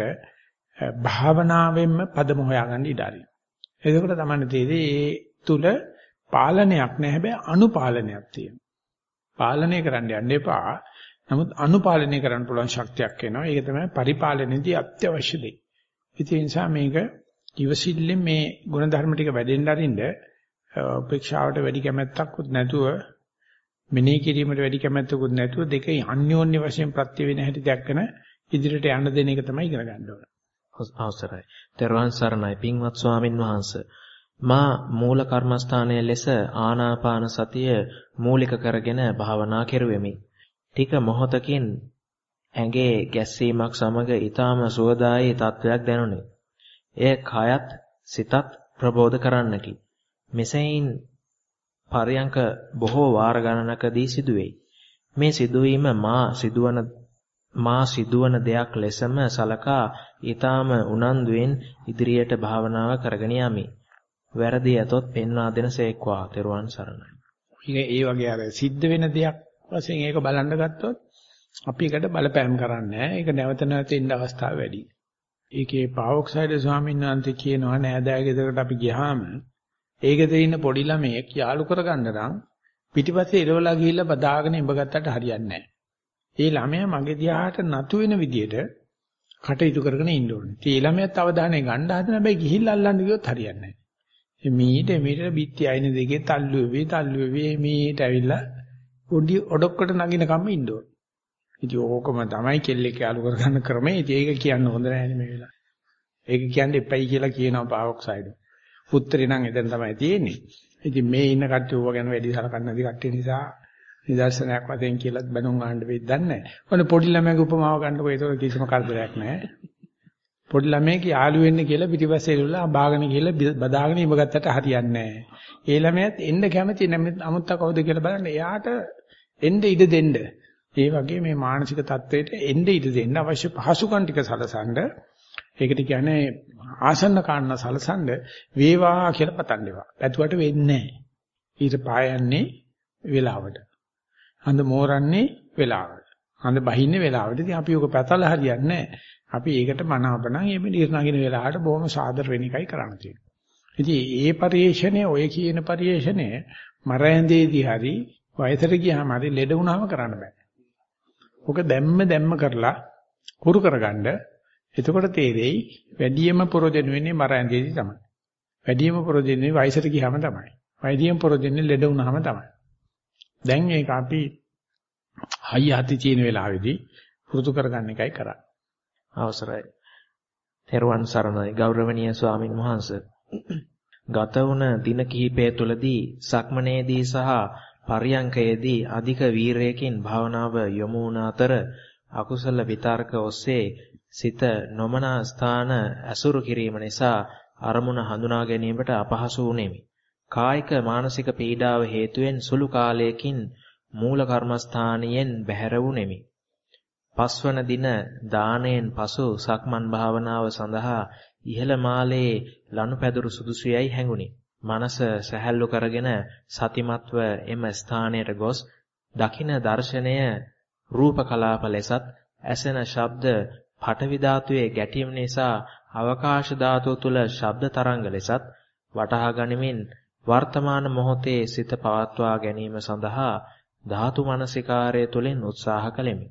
A: භාවනාවෙන්ම පදම හොයාගන්න ඉඩ ආරියි. එතකොට තමයි තේරෙන්නේ ඒ තුල පාලනයක් නැහැ, හැබැයි අනුපාලනයක් තියෙනවා. පාලනය කරන්න යන්න එපා. නමුත් අනුපාලනය කරන්න පුළුවන් ශක්තියක් එනවා. ඒක තමයි පරිපාලනයේදී අත්‍යවශ්‍ය දේ. ඒ නිසා මේක ඉවසිල්ලෙන් මේ ගුණධර්ම ටික වැඩෙන්න අරින්න උපේක්ෂාවට වැඩි කැමැත්තකුත් නැතුව මෙනෙහි කිරීමට වැඩි කැමැත්තකුත් නැතුව දෙකේ අන්‍යෝන්‍ය වශයෙන් ප්‍රත්‍ය වෙන හැටි දැක්කන ඉදිරියට යන්න දෙන එක තමයි ඉගෙන ගන්න ඕන.
B: අවසරයි. ත්වන් සරණයි පින්වත් ස්වාමින් වහන්සේ. මා මූල කර්මස්ථානයේ ලෙස ආනාපාන සතිය මූලික කරගෙන භාවනා කෙරුවෙමි. ටික මොහොතකින් ඇඟේ ගැස්සීමක් සමග ඊටාම සුවදායී තත්වයක් දැනුනි. එය කයත් සිතත් ප්‍රබෝධ කරන්නකි. මෙසේයින් පරයන්ක බොහෝ වාර ගණනකදී සිදුවේ. මේ සිදුවීම මා සිදුවන දෙයක් ලෙසම සලකා ඊටාම උනන්දුවෙන් ඉදිරියට භාවනාව කරගෙන යමි. වැරදි ඇතොත් පෙන්වා දෙනසේක්වා. තෙරුවන් සරණයි.
A: ඒ වගේ අර සිද්ධ වෙන දෙයක් වශයෙන් ඒක බලන්න ගත්තොත් අපි ඒකට බලපෑම් කරන්නේ නැහැ. ඒක නැවත ඉන්න අවස්ථාව වැඩි. ඒකේ පාවොක්සයිඩ් ස්වාමීන් වහන්සේ කියනවා නෑදෑ ගෙදරකට අපි ගියාම ඒකේ ඉන්න පොඩි ළමයෙක් යාළු කරගන්න නම් පිටිපස්සේ ඉරවලා ගිහිල්ලා බදාගෙන ඉඹ ගත්තට හරියන්නේ නැහැ. ඒ ළමයා මගේ දිහාට නතු වෙන විදියට කටයුතු කරගෙන ඉන්න ඕනේ. ඒ ළමයාත් අවධානය ගන්න හදන හැබැයි ගිහිල්ලා අල්ලන්න ගියොත් හරියන්නේ නැහැ. මීට බිත්ති අයින දෙකේ තල්ලු වෙවි මීට ඇවිල්ලා පොඩි ඔඩොක්කට නගින කම ඉන්න ඕනේ. ඉතින් ඕකම තමයි කෙල්ලෙක් යාළු කරගන්න ක්‍රමය. ඉතින් ඒක කියන්න හොඳ නැහැ මේ වෙලාව. ඒක කියන්නේ එපයි කියලා කියනවා පාවොක්සයිඩ්. උත්තරේ නම් එතන තමයි තියෙන්නේ. ඉතින් මේ ඉන්න කට්ටිය ඕවා ගැන වැඩි සලකන්නේ නැති කට්ටිය නිසා නිදර්ශනයක් වශයෙන් කියලාත් බැනුම් ආන්න වෙයිද දන්නේ නැහැ. ඔන්න පොඩි ළමයාගේ උපමාව ගන්නකො ඒක කිසිම කරදරයක් නැහැ. පොඩි ළමයෙක් යාළු වෙන්න කියලා පිටිපස්සේ ඉල්ලලා බාගෙන ගිහලා බදාගෙන ඉඹ ගත්තට හරියන්නේ නැහැ. ඒ ළමයාත් එන්න කැමති නමුත් අමුත්තා කවුද කියලා බලන්න එයාට එන්න ඉඩ දෙන්න. ඒ වගේ මේ මානසික தത്വෙට එnde ඉඩ දෙන්න අවශ්‍ය පහසුකම් ටික සලසන්න. ඒකට කියන්නේ ආසන්න කාරණා සලසන්න වේවා කියලා පතන්න ඒවා. පැතුවට වෙන්නේ නැහැ. ඊට පායන්නේ වෙලාවට. හඳ මෝරන්නේ වෙලාවට. හඳ බහින්නේ වෙලාවට. ඉතින් අපි ඔක පැතලා හරියන්නේ නැහැ. අපි ඒකට මනාපණන් එමෙ නිර්ණාගින වෙලාවට බොහොම සාදර වෙන එකයි කරන්න තියෙන්නේ. ඉතින් ඒ පරිේශණය ඔය කියන පරිේශණය මරැඳේදී හරි වයසට ගියාම හරි ලෙඩ වුණාම කරන්න බෑ. ඔක දැම්ම කරලා හුරු කරගන්න. එතකොට තේරෙයි වැඩියම පොරොදෙන වෙන්නේ මරැඳේදී තමයි. වැඩියම පොරොදෙන්නේ වයසට ගියාම තමයි. වැඩියම පොරොදෙන්නේ ලෙඩ වුණාම තමයි. දැන් ඒක අපි හයිය හති තියෙන වෙලාවේදී පුරුදු කරගන්න එකයි කරන්නේ.
B: අවසරයි. තෙරුවන් සරණයි ගෞරවනීය ස්වාමින් වහන්සේ. ගත වුණ දින කිහිපය තුළදී සක්මනේදී සහ පරියංකයේදී අධික වීරයකින් භාවනාව යොමු වුණ අතර අකුසල විතර්ක ඔස්සේ සිත නොමනා ස්ථාන ඇසුරු කිරීම නිසා අරමුණ හඳුනා ගැනීමට අපහසු වුනේමි. කායික මානසික පීඩාව හේතුවෙන් සුළු කාලයකින් මූල කර්මස්ථානයෙන් බැහැර වුනේමි. පස්වන දින දාණයෙන් පසු සක්මන් භාවනාව සඳහා ඉහළ මාලේ ලනුපැදුරු සුදුසුයයි හැඟුනි. මනස සැහැල්ලු කරගෙන සතිමත්ව එම ස්ථානයට ගොස් දකින දර්ශනය රූප කලාප ලෙසත් ඇසෙන ශබ්ද පඨවි ධාතුවේ ගැටීම නිසා අවකාශ ධාතුව තුල ශබ්ද තරංග ලෙසත් වටහා ගනිමින් වර්තමාන මොහොතේ සිත පවත්වා ගැනීම සඳහා ධාතු මනසිකාරය තුළින් උත්සාහ කළෙමි.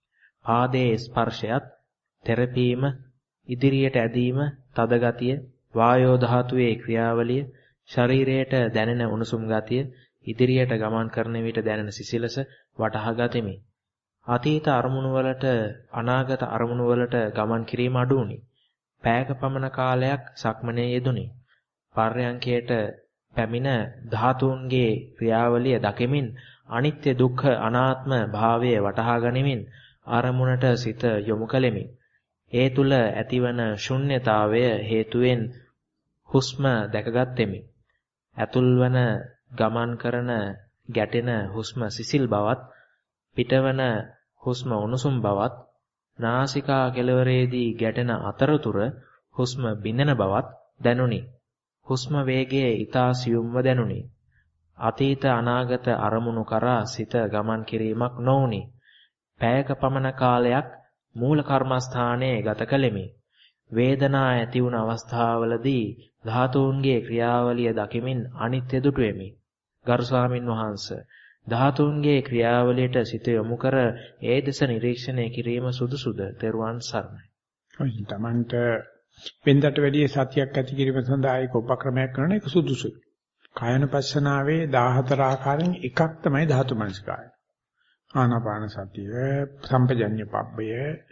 B: පාදයේ ස්පර්ශයත් තෙරපීම ඉදිරියට ඇදීම තද ගතිය වායෝ ධාතුවේ ක්‍රියාවලිය ශරීරයට දැනෙන උණුසුම් ගතිය ඉදිරියට ගමන් කරන විට දැනෙන සිසිලස වටහා ගතිමි. අතීත අරමුණු වලට අනාගත අරමුණු වලට ගමන් කිරීම අඩු වුණි. පැයක පමණ කාලයක් සක්මනේ යෙදුණි. පර්යංකයට පැමිණ ධාතුන්ගේ ක්‍රියාවලිය දකිමින් අනිත්‍ය දුක්ඛ අනාත්ම භාවය වටහා ගනිමින් අරමුණට සිත යොමු කළෙමි. ඒ තුල ඇතිවන ශුන්්‍යතාවය හේතුවෙන් හුස්ම දැකගත්ෙමි. ඇතුල්වන ගමන් කරන ගැටෙන හුස්ම සිසිල් බවත් පිටවන හුස්ම උණුසුම් බවත් නාසිකා කෙළවරේදී ගැටෙන අතරතුර හුස්ම බිඳෙන බවත් දැනුනි. හුස්ම වේගයේ ඊතා සියුම්ව දැනුනි. අතීත අනාගත අරමුණු කරා සිත ගමන් කිරීමක් නොවුනි. පැයක පමණ කාලයක් මූල කර්මස්ථානයේ ගත කළෙමි. වේදනා ඇති වුණ අවස්ථාවලදී ධාතුන්ගේ ක්‍රියාවලිය දකිමින් අනිත්‍ය දුටුවෙමි. ගරු ස්වාමින් වහන්සේ ධාතුන්ගේ ක්‍රියාවලියට සිත යොමු කර ඒ දෙස නිරීක්ෂණය කිරීම සුදුසුද? තෙරුවන් සරණයි.
A: ඔය තමන්ට වෙනදට වැඩිය සතියක් ඇති කිරීම සඳහා ඒක උපක්‍රමයක් කරන එක සුදුසුයි. කායනපස්සනාවේ 14 ආකාරයෙන් එකක් තමයි ධාතු මනසිකාරය. ආනාපාන සතිය, සම්පජඤ්ඤ පබ්බය,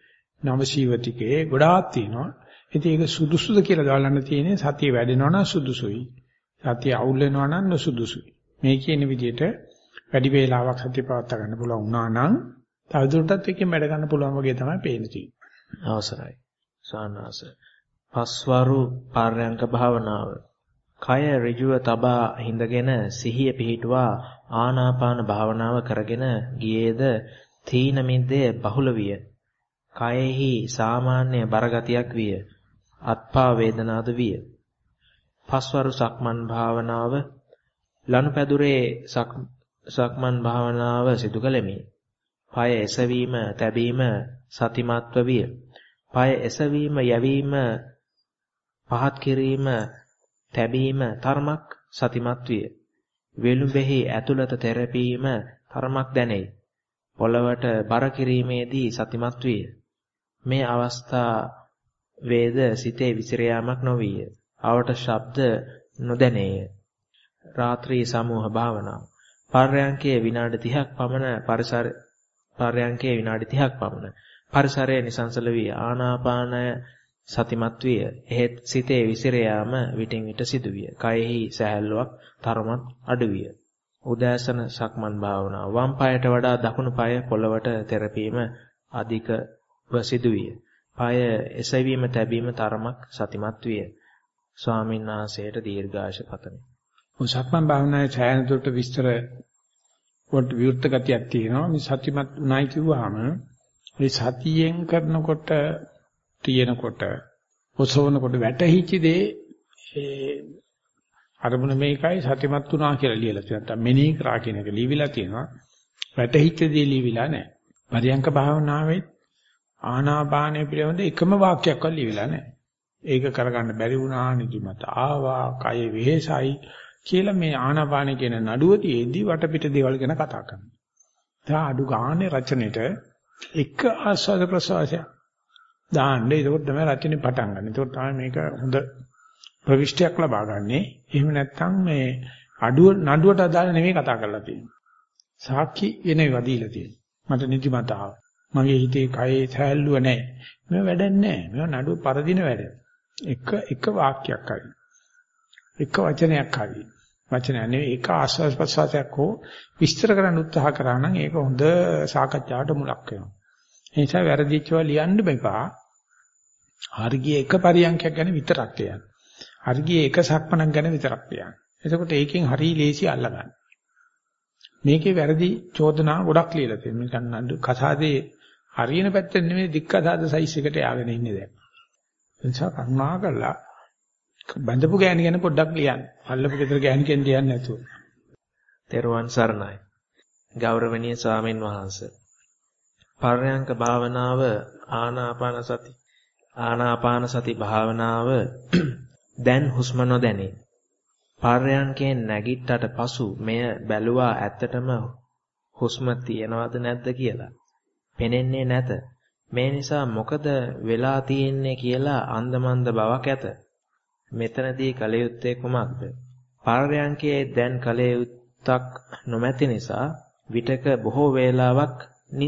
A: නවසීවතිකේ ගොඩාක් තියෙනවා. ඉතින් ඒක සුදුසුද කියලා දාලන්න තියෙන්නේ සතිය වැඩෙනවා නම් සුදුසුයි. සතිය අවුල් වෙනවා නම් නොසුදුසුයි. මේ කියන විදිහට වැඩි වේලාවක් සතිය පවත්වා ගන්න පුළුවන් වුණා නම් තවදුරටත් එකෙන් වැඩ ගන්න පුළුවන් වගේ තමයි පේන්නේ.
B: අවසරයි. සානාස. පස්වරු පාරයන්ක භාවනාව. කය ඍජුව තබා හිඳගෙන සිහිය පිහිටුවා ආනාපාන භාවනාව කරගෙන ගියේද තීන මිද්දේ බහුල විය. කයෙහි සාමාන්‍ය බරගතියක් විය. අත්පා වේදනාද විය. පස්වරු සක්මන් භාවනාව ලනුපැදුරේ සක්මන් භාවනාව සිදු කළෙමි. පය එසවීම තැබීම සතිමත්ව විය. පය එසවීම යැවීම පහත් කිරීම තැබීම තරමක් සතිමත් විය. වෙළුඹෙහි ඇතුළත තෙරපීම තරමක් දැනේ. පොළවට බර කිරීමේදී සතිමත් විය. මේ අවස්ථා වේද සිතේ විසිර යාමක් නොවිය. අවට ශබ්ද නොදැනේය. රාත්‍රී සමූහ භාවනාව. පර්යංකයේ විනාඩි 30ක් පමණ පරිසරයේ නිසංසල වී ආනාපානය සතිමත් විය. එහෙත් සිතේ විසිර යාම විටින් විට සිදුවිය. කයෙහි සැහැල්ලුවක් තරමක් අඩු විය. උදෑසන සක්මන් භාවනාව. වම් පායට වඩා දකුණු පාය පොළවට තෙරපීම අධිකව සිදුවිය. පාය එසවීම තැබීම තරමක් සතිමත් විය. ස්වාමීන් වහන්සේට දීර්ඝායුෂ පතමි.
A: සක්මන් භාවනාවේ ඡායනතුට විස්තර කොට විවෘත ගතියක් තියෙනවා. මේ සතිමත් උනායි කිව්වහම මේ සතියෙන් කරනකොට තියෙනකොට ඔසවනකොට වැටහිච්ච දේ ඒ අරමුණ මේකයි සතිමත් උනා කියලා ලියලා තියෙනවා. මෙනෙහි කරා කියන එක ලියවිලා තියෙනවා. වැටහිච්ච දේ ලියවිලා නැහැ. පරියංක භාවනාවේ ආනාපානය පිළිබඳ එකම වාක්‍යයක්වත් ලියවිලා නැහැ. ඒක කරගන්න බැරි වුණා නිදිමත ආවා, කය වෙහෙසයි කියලා මේ ආනාපාන කියන නඩුව තියේදී වටපිට දේවල් ගැන කතා කරනවා. දැන් අඩු ගානේ රචනෙට එක ආස්වාද ප්‍රසවාසය දාන්න ඒක තමයි රචනෙ පටන් ගන්න. ඒක තමයි මේක හොඳ ප්‍රවිෂ්ටයක් ලබා ගන්නෙ. එහෙම නැත්නම් මේ නඩුවට අදාළ නෙමෙයි කතා කරලා තියෙන්නේ. සාක්ෂි වෙනවා දීලා තියෙන්නේ. මට නිදිමත ආවා. මගේ හිතේ කයේ සැහැල්ලුව නැහැ. මේව වැඩක් නැහැ. මේව නඩුව පරදින වැඩ. එක වාක්‍යයක් හරි. එක වචනයක් හරි. වචනය නෙවෙයි එක ආස්වාද ප්‍රසවාසයක් හෝ විස්තර කරන්න උත්සාහ කරා නම් ඒක හොඳ සාකච්ඡාවට මුලක් වෙනවා. ඒ නිසා වැරදිච්චවා ලියන්න බෑ. හරිය එක පරියන්කයක් ගැන විතරක් කියන්න. හරිය එක සක්මනක් ගැන විතරක් කියන්න. එතකොට ඒකෙන් හරිය ලේසි අල්ලගන්න. මේකේ වැරදි චෝදනා ගොඩක් ලියලා තියෙනවා. නිකන් නඩු කසාදේ හරියන පැත්තෙන් නෙමෙයි දික්කසාද සයිස් එකට යාගෙන ඉන්නේ දැන්. ඒ නිසා කරුණා කරලා බඳපු ගෑණි ගැන පොඩ්ඩක් ලියන්න. අල්ලපු ගෙදර ගෑණි කෙන් ලියන්නේ නැතුව.
B: තෙරුවන් සරණයි. ගෞරවනීය ස්වාමින් වහන්සේ. පර්යංක භාවනාව ආනාපාන සති භාවනාව දැන් හුස්ම නොදැනේ. පර්යංකයෙන් නැගිට්ටට පසු මෙය බැලුවා ඇත්තටම හුස්ම තියෙනවද නැද්ද කියලා. පෙනෙන්නේ නැත. මේ නිසා මොකද වෙලා තියෙන්නේ කියලා අන්දමන්ද බවක් ඇත. මෙතනදී කල යුත්තේ කුමක්ද? පර්යංකයේ දැන් කල යුත්තක් නොමැති නිසා විටක බොහෝ වේලාවක්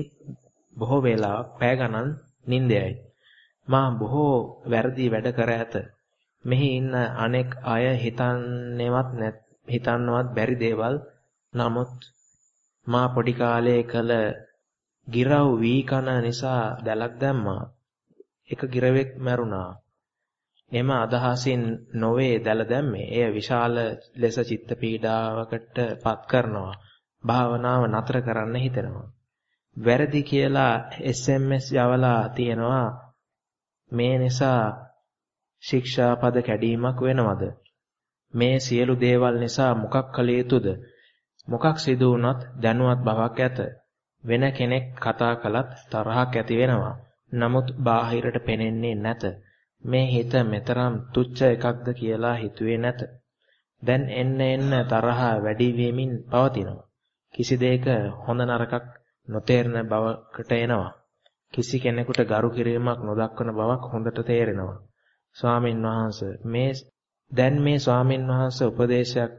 B: පැය ගණන් නිින්දයයි. මා බොහෝ වැරදි වැඩ කර ඇත. මෙහි ඉන්න අනෙක් අය හිතන්නවත් බැරි දේවල්. නමුත් මා පොඩි කාලේ කල ගිරව් වී කන නිසා දැලක් දැම්මා. එක ගිරවෙක් මැරුණා. එම අදහසින් නොවේ දැල දැම්මේ. එය විශාල ලෙස චිත්ත පීඩාවකට පත් කරනවා. භාවනාව නතර කරන්න හිතෙනවා. වැරදි කියලා SMS යවලා තියෙනවා. මේ නිසා ශික්ෂාපද කැඩීමක් වෙනවද? මේ සියලු දේවල් නිසා මොකක් කළ යුතුද? මොකක් සිදු වුණත් දැනුවත් බවක් ඇත. වෙන කෙනෙක් කතා කළත් තරහක් ඇති වෙනවා. නමුත් බාහිරට පෙනෙන්නේ නැත. මේ හිත මෙතරම් තුච්ච එකක්ද කියලා හිතුවේ නැත. දැන් එන්න තරහ වැඩි වෙමින් පවතිනවා. කිසි දෙයක හොඳ නරකක් නොතේරෙන බවකට එනවා. කිසි කෙනෙකුට ගරු කිරීමක් නොදක්වන බවක් හොඳට තේරෙනවා. ස්වාමින් වහන්සේ මේ ස්වාමින් වහන්සේ උපදේශයක්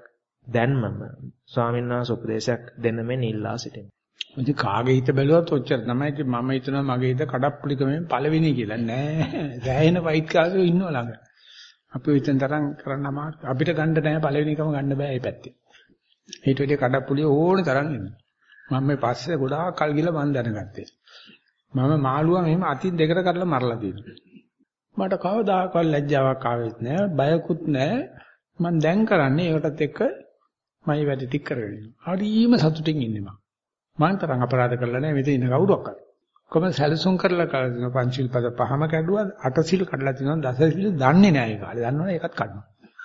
B: දෙන්න මෙන් ඉල්ලා සිටිනවා.
A: ඉතින් කාගේ හිත බැලුවත් ඔච්චර තමයි. ඉතින් මම හිතනවා මගේ හිත කඩප්පුලිකමෙන් පළවෙනි කියලා. නෑ. දැහැෙන වයිට් කාර්යෝ ඉන්නව ළඟ. අපි හිතෙන් තරම් කරන්න අමාරු. අපිට ගන්න නෑ පළවෙනිකම ගන්න බෑ මේ පැත්තේ. ඊට වැඩි කඩප්පුලිය ඕනේ තරම් ඉන්නවා. මම මේ පස්සේ ගොඩාක් කල් ගිහලා මන් දැනගත්තේ. මම මාළුවා මෙහෙම අතින් දෙකට කඩලා මරලා තියෙනවා. මට කවදාකවත් ලැජ්ජාවක් ආවෙත් නෑ, බයකුත් නෑ. මම දැන් කරන්නේ ඒකටත් එක්ක මයි වැඩ ටික කරගෙන ඉන්නවා. හරිම සතුටින් ඉන්නේ මම. මම තරම් අපරාධ කරලා නෑ මෙතන ඉන්න කවුරක්වත්. කොහොමද සැලසුම් කරලා කරලා පංචිල් පද පහම කැඩුවා, අටසිල් කඩලා තිනවා, දසසිල් දන්නේ නෑ ඒ කාලේ. දන්නවනේ ඒකත් කඩනවා.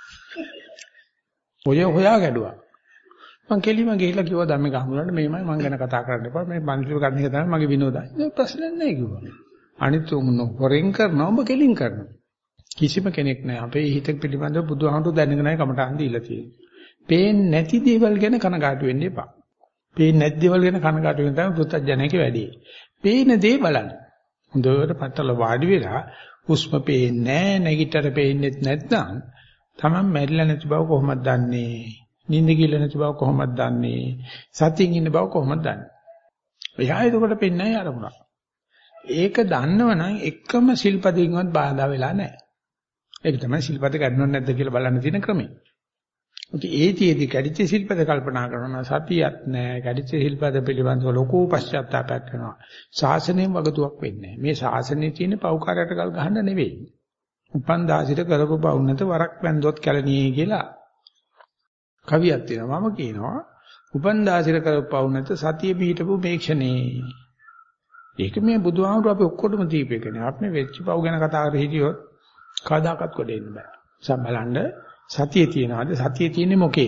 A: ඔය හොයා කැඩුවා. මං කෙලිම ගිහිල්ලා කිව්වා ධම්මික හමුනට මේමයි මං ගැන කතා කරන්න එපා. මේ පංචිල් කඩන එක තමයි මගේ විනෝදයි. ඒක ප්‍රශ්නයක් නෑ කිව්වා. අනිත් උන් හොරෙන් කරනවා ඔබ කෙලින් කරනවා. කිසිම කෙනෙක් නෑ අපේ හිත පිළිබඳව බුදුහාමුදුරු දැනගෙනයි කමටහන් දීලා තියෙන්නේ. පේන්නේ නැති දේවල් ගැන කනගාටු වෙන්න එපා. පේන්නේ නැති දේවල් ගැන කනගාටු වෙන තමයි පුත්තජනකේ වැඩි. පේන දේ බලන්න. හොඳට පట్టල වාඩි වෙලා හුස්ම පේන්නේ නැහැ, නැගිටතර පේන්නේ නැත්නම් තමන් මැරිලා නැති බව කොහොමද දන්නේ? නිින්ද ගිහලා නැති බව කොහොමද දන්නේ? සතියින් ඉන්න බව කොහොමද දන්නේ? එයා එතකොට පේන්නේ නැහැ අරමුණක්. ඒක දන්නවනම් එකම සිල්පදයකින්වත් බාධා වෙලා නැහැ. ඒක තමයි සිල්පද ගන්නව නැද්ද කියලා බලන්න තියෙන ක්‍රමය. ඒතිෙදි කැඩිච්ච සිල්පද කල්පනා කරනවා සතියක් නැහැ. කැඩිච්ච සිල්පද පිළිබඳව ලොකු පශ්චාත්තාපයක් කරනවා. ශාසනයෙන් වගතුවක් වෙන්නේ නැහැ. මේ ශාසනයේ තියෙන පෞකාරයට කල් ගහන්න නෙවෙයි. උපන් දාසිට කරපු බවුන්නත වරක් වැන්දොත් කැලණියේ කියලා කවියක් තියෙනවා. මම කියනවා උපන්දාසිර කරපවු නැත සතිය පිහිටපු මේක්ෂණේ. ඒක මේ බුදුහාමුදුර අපි ඔක්කොටම දීපේකනේ. අපි වෙච්ච පව් ගැන කතා කර හිටියොත් කවදාකවත් කොට එන්න බෑ. සම්බලන්න සතිය තියනවාද? සතිය තියෙන්නේ මොකේ?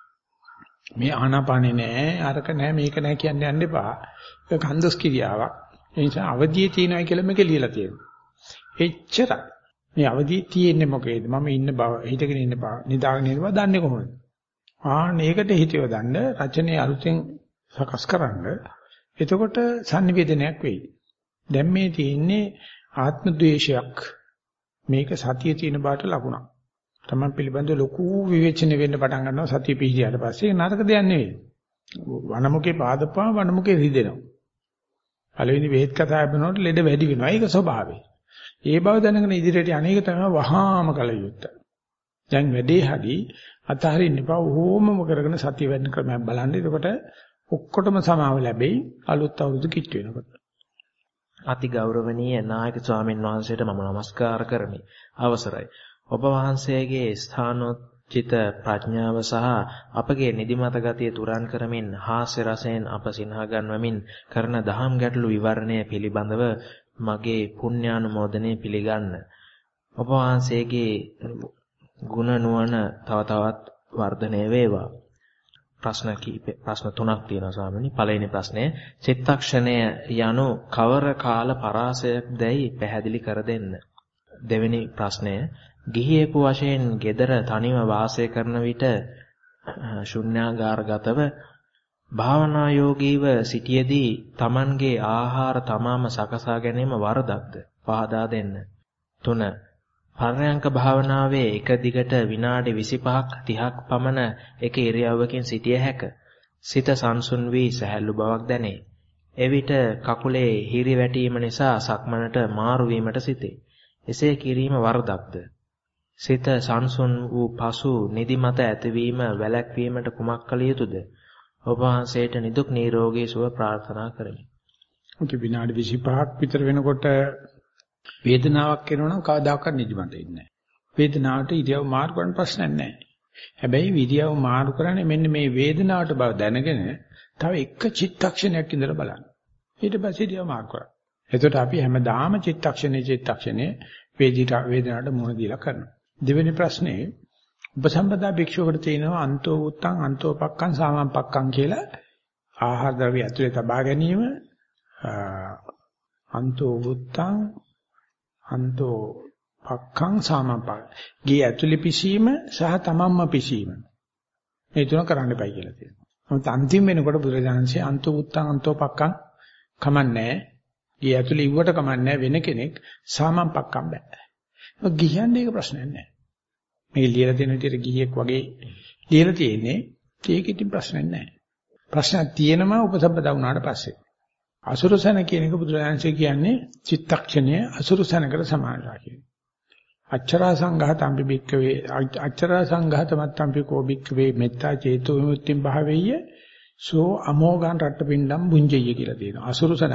A: මේ ආනාපානේ නෑ, අරක නෑ, මේක නෑ කියන්නේ යන්න එපා. ඒක කන්දස් කිරියාවක්. ඒ නිසා අවදියේ තියනයි කියලා මේක ලියලා තියෙනවා. එච්චරයි. මේ අවදියේ තියෙන්නේ මොකේද? මම ඉන්න බව, හිතගෙන ඉන්න බව, නිදාගෙන ඉන්න බව දන්නේ කොහොමද? මේකට හිතියව දන්න රචනයේ අලුතෙන් සකස් කරන්න. එතකොට sannivedanayak වෙයි. දැන් මේ තියෙන්නේ ආත්ම ද්වේෂයක්. මේක සතිය තියෙන බාට ලකුණක්. තමන් පිළිබඳ ලොකු විවේචනය වෙන්න පටන් ගන්නවා සතිය පිහිටියට පස්සේ. නරක දෙයක් නෙවෙයි. වනමුකේ පාදපා වනමුකේ රිදෙනවා. පළවෙනි වේත් කතා කරනකොට ලෙඩ වැඩි වෙනවා. ඒක ස්වභාවය. ඒ බව දැනගෙන ඉදිරියට අනේක තමයි වහාම කල යුත්තේ. දැන් වැඩේ හරි අතහරින්න එපා. ඕමම කරගෙන සතිය වැඩි ක්‍රමයක් බලන්න. එතකොට ඔක්කොටම සමාව ලැබෙයි අලුත් අවුරුදු කිට්ටු වෙනකොට.
B: අති ගෞරවනීය නායක ස්වාමීන් වහන්සේට මම නමස්කාර කරමි. අවසරයි. ඔබ වහන්සේගේ ස්ථානෝචිත ප්‍රඥාව සහ අපගේ නිදිමත ගතිය තුරන් කරමින් හාස්‍ය රසයෙන් අප සිනහ ගන්වමින් කරන දහම් ගැටළු විවරණය පිළිබඳව මගේ පුණ්‍යානුමෝදනය පිළිගන්න. ඔබ වහන්සේගේ ගුණ නුවණ තව තවත් වර්ධනය වේවා. ප්‍රශ්න තුනක් තියෙනවා ස්වාමීනි. පළවෙනි ප්‍රශ්නය චිත්තක්ෂණය යනු කවර කාල පරාසයක්දයි පැහැදිලි කර දෙන්න. දෙවෙනි ප්‍රශ්නය ගිහියෙකු වශයෙන් gedara තනිව වාසය කරන විට ශුන්‍යාගාරගතව භාවනා යෝගීව සිටියේදී Tamanගේ ආහාර තමාම සකසා ගැනීම වරදක්ද? පහදා දෙන්න. 3. පරයන්ක භාවනාවේ එක දිගට විනාඩි 25ක් 30ක් පමණ එක ඉරියව්වකින් සිටිය හැක. සිත සංසුන් වී සැහැල්ලු බවක් දැනේ. එවිට කකුලේ හිරි වැටීම නිසා සක්මනට මාරු වීමට සිටේ. එසේ කිරීම වරදක්ද? සිත සංසුන් වූ පසු නිදිමත ඇතිවීම වැළැක්වීමට කුමක් කළ යුතුද? ඔබ වහන්සේට නිදුක් නිරෝගී සුව ප්‍රාර්ථනා කරමි.
A: ඔකේ විනාඩි 25ක් විතර වෙනකොට වේදනාවක් එනවා නම් කවදාකවත් නිදිමත එන්නේ නැහැ. වේදනාවට ඉරියව් මාරු කරන්න ප්‍රශ්නයක් නැහැ. හැබැයි ඉරියව් මාරු කරන්නේ මෙන්න මේ වේදනාවට බව දැනගෙන තව එක චිත්තක්ෂණයක් ඉඳලා බලන්න. ඊට පස්සේ ඉරියව් මාරු කරන්න. එතකොට අපි හැමදාම චිත්තක්ෂණේ වේදනාවට මුහුණ දීලා කරනවා. දෙවෙනි ප්‍රශ්නේ උපසම්පදා භික්ෂුවකට තියෙනවා අන්තෝ උත්තං අන්තෝ පක්ඛං සාමං පක්ඛං කියලා ආහාර ද්‍රව්‍ය ඇතුලේ තබා ගැනීම අන්තෝ උත්තං අන්තෝ පක්ඛං සාමං පක්ඛං ගේ ඇතුලේ පිසීම සහ තමන්ම පිසීම මේ තුන කරන්න එපයි කියලා තියෙනවා. නමුත් අන්තිම වෙනකොට බුදුරජාණන්සේ අන්තෝ උත්තං අන්තෝ පක්ඛං කමන්නේ ගේ ඇතුලේ ඉව්වට කමන්නේ වෙන කෙනෙක් සාමං පක්ඛං බෑ. ගියන්නේ ඒක ප්‍රශ්නයක් නෑ. මේ ලියලා තියෙන විදිහට ගිහියෙක් වගේ ලියලා තියෙන්නේ ඒක ඉතින් ප්‍රශ්නයක් නෑ. ප්‍රශ්නක් තියෙනවා උපසම්පදා වුණාට පස්සේ. අසුරසන කියන එක බුදුරජාණන්සේ කියන්නේ චිත්තක්ෂණය අසුරසනකට සමානයි කියන්නේ. අච්චරා සංඝාතම්පි බික්කවේ අච්චරා සංඝාතමත්තම්පි කෝ බික්කවේ මෙත්තා චේතෝ විමුක්තිම් භාවෙය්‍ය සෝ අමෝඝං රට්ටපින්ඩම් බුඤ්ජෙය්‍ය කියලා තියෙනවා.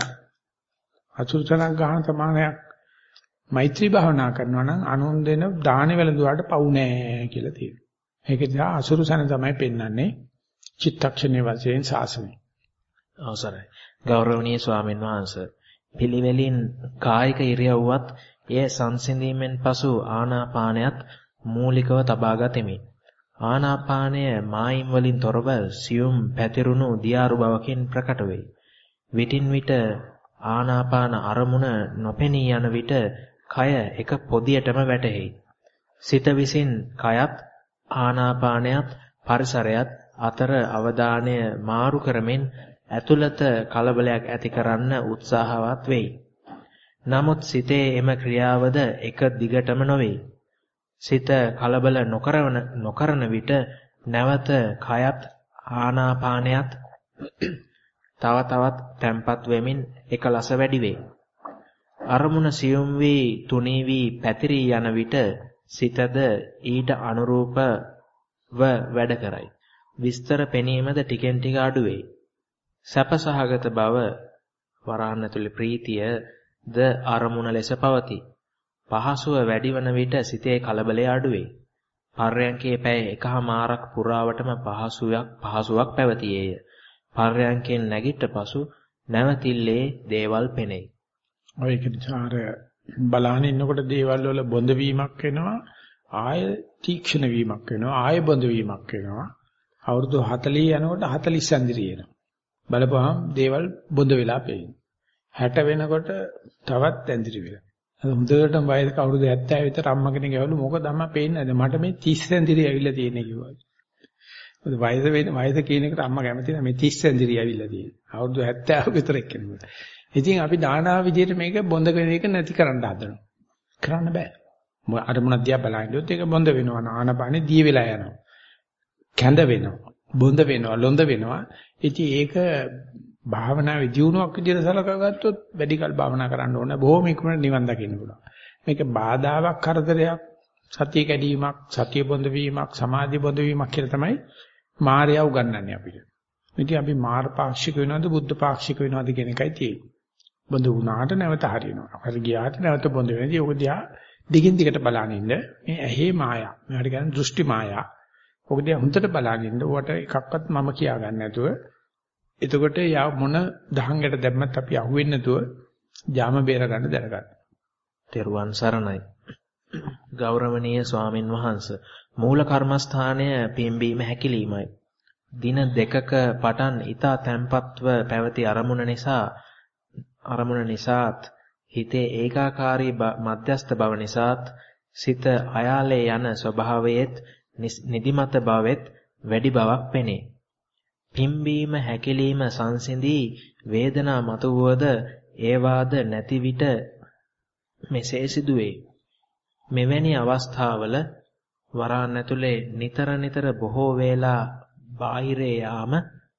A: අසුරසන ගහන සමානයක් මෛත්‍රී භාවනා කරනවා නම් අනුන් දෙන දාන වලදුවාට පවු නෑ කියලා තියෙනවා. ඒක නිසා අසුරසන තමයි පෙන්වන්නේ චිත්තක්ෂණයේ වශයෙන් සාසනය.
B: අවසරයි. ගෞරවනීය ස්වාමීන් වහන්සේ පිළිවෙලින් කායික ඉරියව්වත් එය සංසිඳීමෙන් පසු ආනාපානයත් මූලිකව තබා ගතිමි. ආනාපානය මායිම් වලින් තොරව සියුම් පැතිරුණු දියාරු බවකින් ප්‍රකට වෙයි. විටින් විට ආනාපාන අරමුණ නොපෙනී යන විට කය එක පොදියටම වැටෙයි. සිත විසින් කයත් ආනාපානයත් පරිසරයත් අතර අවධානය මාරු කරමින් ඇතුළත කලබලයක් ඇති කරන්න උත්සාහවත් වෙයි. නමුත් සිතේ එම ක්‍රියාවද එක දිගටම නොවේ. සිත කලබල නොකරන විට නැවත කයත් ආනාපානයත් තව තවත් තැම්පත් වෙමින් එකලස වැඩි වේ. අරමුණ සියුම් වී තුනී වී පැතිරී යන විට සිතද ඊට අනුරූපව වැඩ කරයි. විස්තර පෙනීමද ටිකෙන් ටික අඩු වේ. සැපසහගත බව වරහන් ඇතුළේ ප්‍රීතියද අරමුණ ලෙස පවතී. පහසුව වැඩිවන විට සිතේ කලබලය අඩු වේ. පර්යංකයේ පැය එකහමාරක් පුරාවටම පහසුවක් පැවතියේය. පර්යංකයෙන් නැගිට පසු නැවතිල්ලේ දේවල් පෙනෙයි.
A: ඔය ඒක නිසා බලහන් ඉන්නකොට දේවල් වල බොඳ වීමක් වෙනවා, ආය තීක්ෂණ වීමක් වෙනවා, ආය බොඳ වීමක් වෙනවා. අවුරුදු 40 යනකොට 40 සැන්දිරිය එනවා. බලපුවහම දේවල් බොඳ වෙලා පේනවා. 60 වෙනකොට තවත් ඇඳිරි වෙනවා. හොඳටම වයසක අවුරුදු 70 විතර අම්මා කෙනෙක් ඇවිල්ලා මොකද අම්මා පේන්නේ නැද්ද? මට මේ 30 ඇඳිරි ඇවිල්ලා තියෙන්නේ කිව්වා. වයස කියන එකට අම්මා කැමති නැහැ. මේ 30 ඇඳිරි ඇවිල්ලා තියෙන්නේ. අවුරුදු 70 විතර එක්කෙනෙකුට. ඉතින් අපි දානා විදියට මේක බොඳ වෙන එක නැති කරන්න හදනවා. කරන්න බෑ. අරමුණ දිහා බලනකොට ඒක බොඳ වෙනවා. ආනපානෙ දිය වෙලා යනවා. කැඳ වෙනවා. බොඳ වෙනවා. ලොඳ වෙනවා. ඉතින් ඒක භාවනාවේ දියුණුවක් විදියට සලකා ගත්තොත් වැඩි කල් භාවනා කරන්න ඕනේ. බොහොම ඉක්මනට නිවන් දකින්න පුළුවන්. මේක බාධාවක් කරදරයක්, සතිය කැඩීමක්, සතිය බොඳ වීමක්, සමාධිය බොඳ වීමක් කියලා තමයි මායя උගන්වන්නේ අපිට. ඉතින් අපි මාර් පාක්ෂික වෙනවද බුද්ධ පාක්ෂික වෙනවද කියන එකයි තියෙන්නේ. බොඳ වුණාට නැවත හරියනවා. හරි ගියාට නැවත බොඳ වෙනදී ඔක දිහා දිගින් දිගට බලන ඉන්න මේ ඇහි මායා. මේකට කියන්නේ දෘෂ්ටි මායා. ඔක දිහා හුඳට බලන ඉන්න. ඔකට එකක්වත් මම කියා ගන්න නැතුව එතකොට මොන දහංගට දැම්මත් අපි අහුවෙන්නේ නැතුව ජාම බේර ගන්න දැනගන්න.
B: තෙරුවන් සරණයි. ගෞරවනීය ස්වාමින් වහන්සේ මූල කර්මස්ථානය පිම්බීම හැකිලීමයි. දින දෙකක පටන් ඊතා තැම්පත්ව පැවති අරමුණ නිසාත් හිතේ ඒකාකාරී මධ්‍යස්ථ බව නිසාත් සිත අයාලේ යන ස්වභාවයේත් නිදිමත බවෙත් වැඩි බවක් පෙනේ. පිම්බීම හැකිලීම සංසිඳී වේදනා මතුවද ඒවාද නැති විට මෙසේ සිදුවේ. මෙවැනි අවස්ථාවල වරාන් ඇතුලේ නිතර බොහෝ වේලා බාහිරේ යාම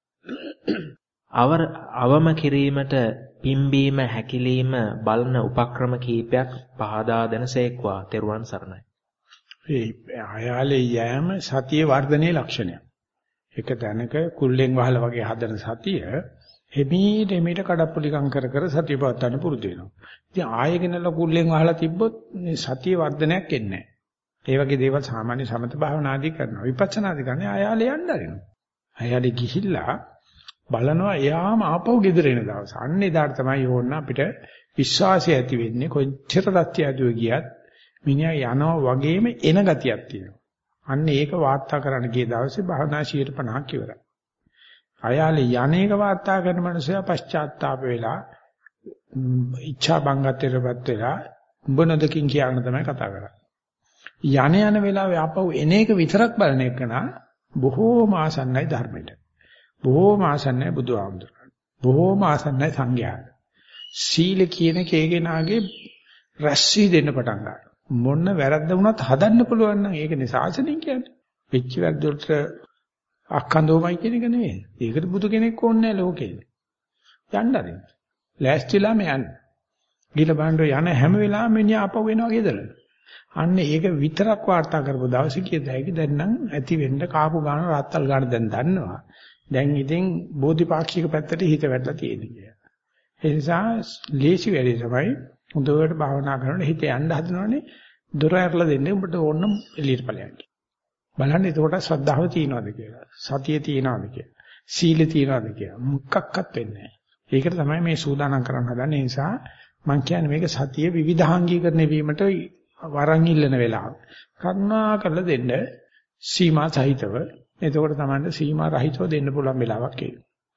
B: අවම කිරීමට පිම්බීම හැකිලීම බලන උපක්‍රම කීපයක් පහදා දෙනසේක්වා. තෙරුවන් සරණයි.
A: ඒ අයාලේ යෑම සතියේ වර්ධනයේ ලක්ෂණයක්. එක තැනක කුල්ලෙන් වහලා වගේ හදන සතිය එමීට කඩප්පුලිකම් කර සතිය පවත්වන්න පුරුදු වෙනවා. ඉතින් ආයෙගෙනලා කුල්ලෙන් වහලා තිබ්බොත් මේ සතිය වර්ධනයක් එන්නේ නැහැ. ඒ වගේ දේවල් සාමාන්‍ය සමත භාවනාදී කරනවා. විපස්සනාදී කරන්නේ අයාලේ යන්න ආරිනවා. අයාලේ ගිහිල්ලා බලනවා එයාම ආපහු ගෙදර එන දවස. අන්න එදාට තමයි ඕන්න අපිට විශ්වාසය ඇති වෙන්නේ. කොච්චර රත්ය ඇදුව ගියත් මිනිහා යනවා වගේම එන ගතියක් තියෙනවා. අන්න ඒක වාර්තා කරන්න ගිය දවසේ භාවනා 50% ඉවරයි. අයාලේ යන්නේක වාර්තා කරන මනුස්සයා පශ්චාත්තාප වෙලා ඉච්ඡා බංගත්වයටපත් වෙලා උඹ නොදකින් කියන තමයි කතා කරන්නේ. යන වෙලාවේ ආපහු එන එක විතරක් බලන එක නා බොහෝම ආසන්නයි ධර්මයට. බොහෝම ආසන්නයි බුදුහාමුදුරන්. බොහෝම ආසන්නයි සංඝයාට. සීල කියන කේගෙනාගේ රැස්සී දෙන්න පටන් ගන්නවා. මොන වැරද්ද වුණත් හදන්න පුළුවන් නම් ඒකනේ සාසනින් කියන්නේ. පිච්ච වැරද්දට අක්කන්දෝමයි කියන එක නෙවෙයි. ඒකට බුදු කෙනෙක් ඕනේ නැහැ ලෝකේ. යන්න ආරින්න. ලෑස්තිලාම යන්න. ගිල බණ්ඩෝ යන හැම වෙලාවෙම මිනිහා ආපහු එනවා ගෙදර. අන්න ඒක විතරක් වාර්තා කරපු දවසේ කියදැයි දැන් නම් ඇති වෙන්න කාපු ගාන රාත්තල් ගාන දැන් දන්නවා. දැන් ඉතින් බෝධිපාක්ෂික පැත්තට හිත වැටලා තියෙන්නේ කියලා. ඒ නිසා ලේසි වැඩි තමයි හොඳට භාවනා කරනකොට හිත යන්න හදනවනේ දොර ඇරලා දෙන්නේ උඹට ඕනම් එළියට ඵලයන්. බලන්න එතකොට ශ්‍රද්ධාව තියනවාද කියලා. සතිය තියනවාද කියලා. සීල තියනවාද කියලා. මොකක්වත් වෙන්නේ නැහැ. ඒකට තමයි මේ සූදානම් කරන්න හදන්නේ. ඒ නිසා මම කියන්නේ මේක සතිය විවිධාංගීකරණය වීමට වරන් ඉල්ලන වෙලාව. කරුණා කරලා දෙන්න සීමා සහිතව. එතකොට තමයි සීමා රහිතව දෙන්න පුළුවන් වෙලාවක් ඒක.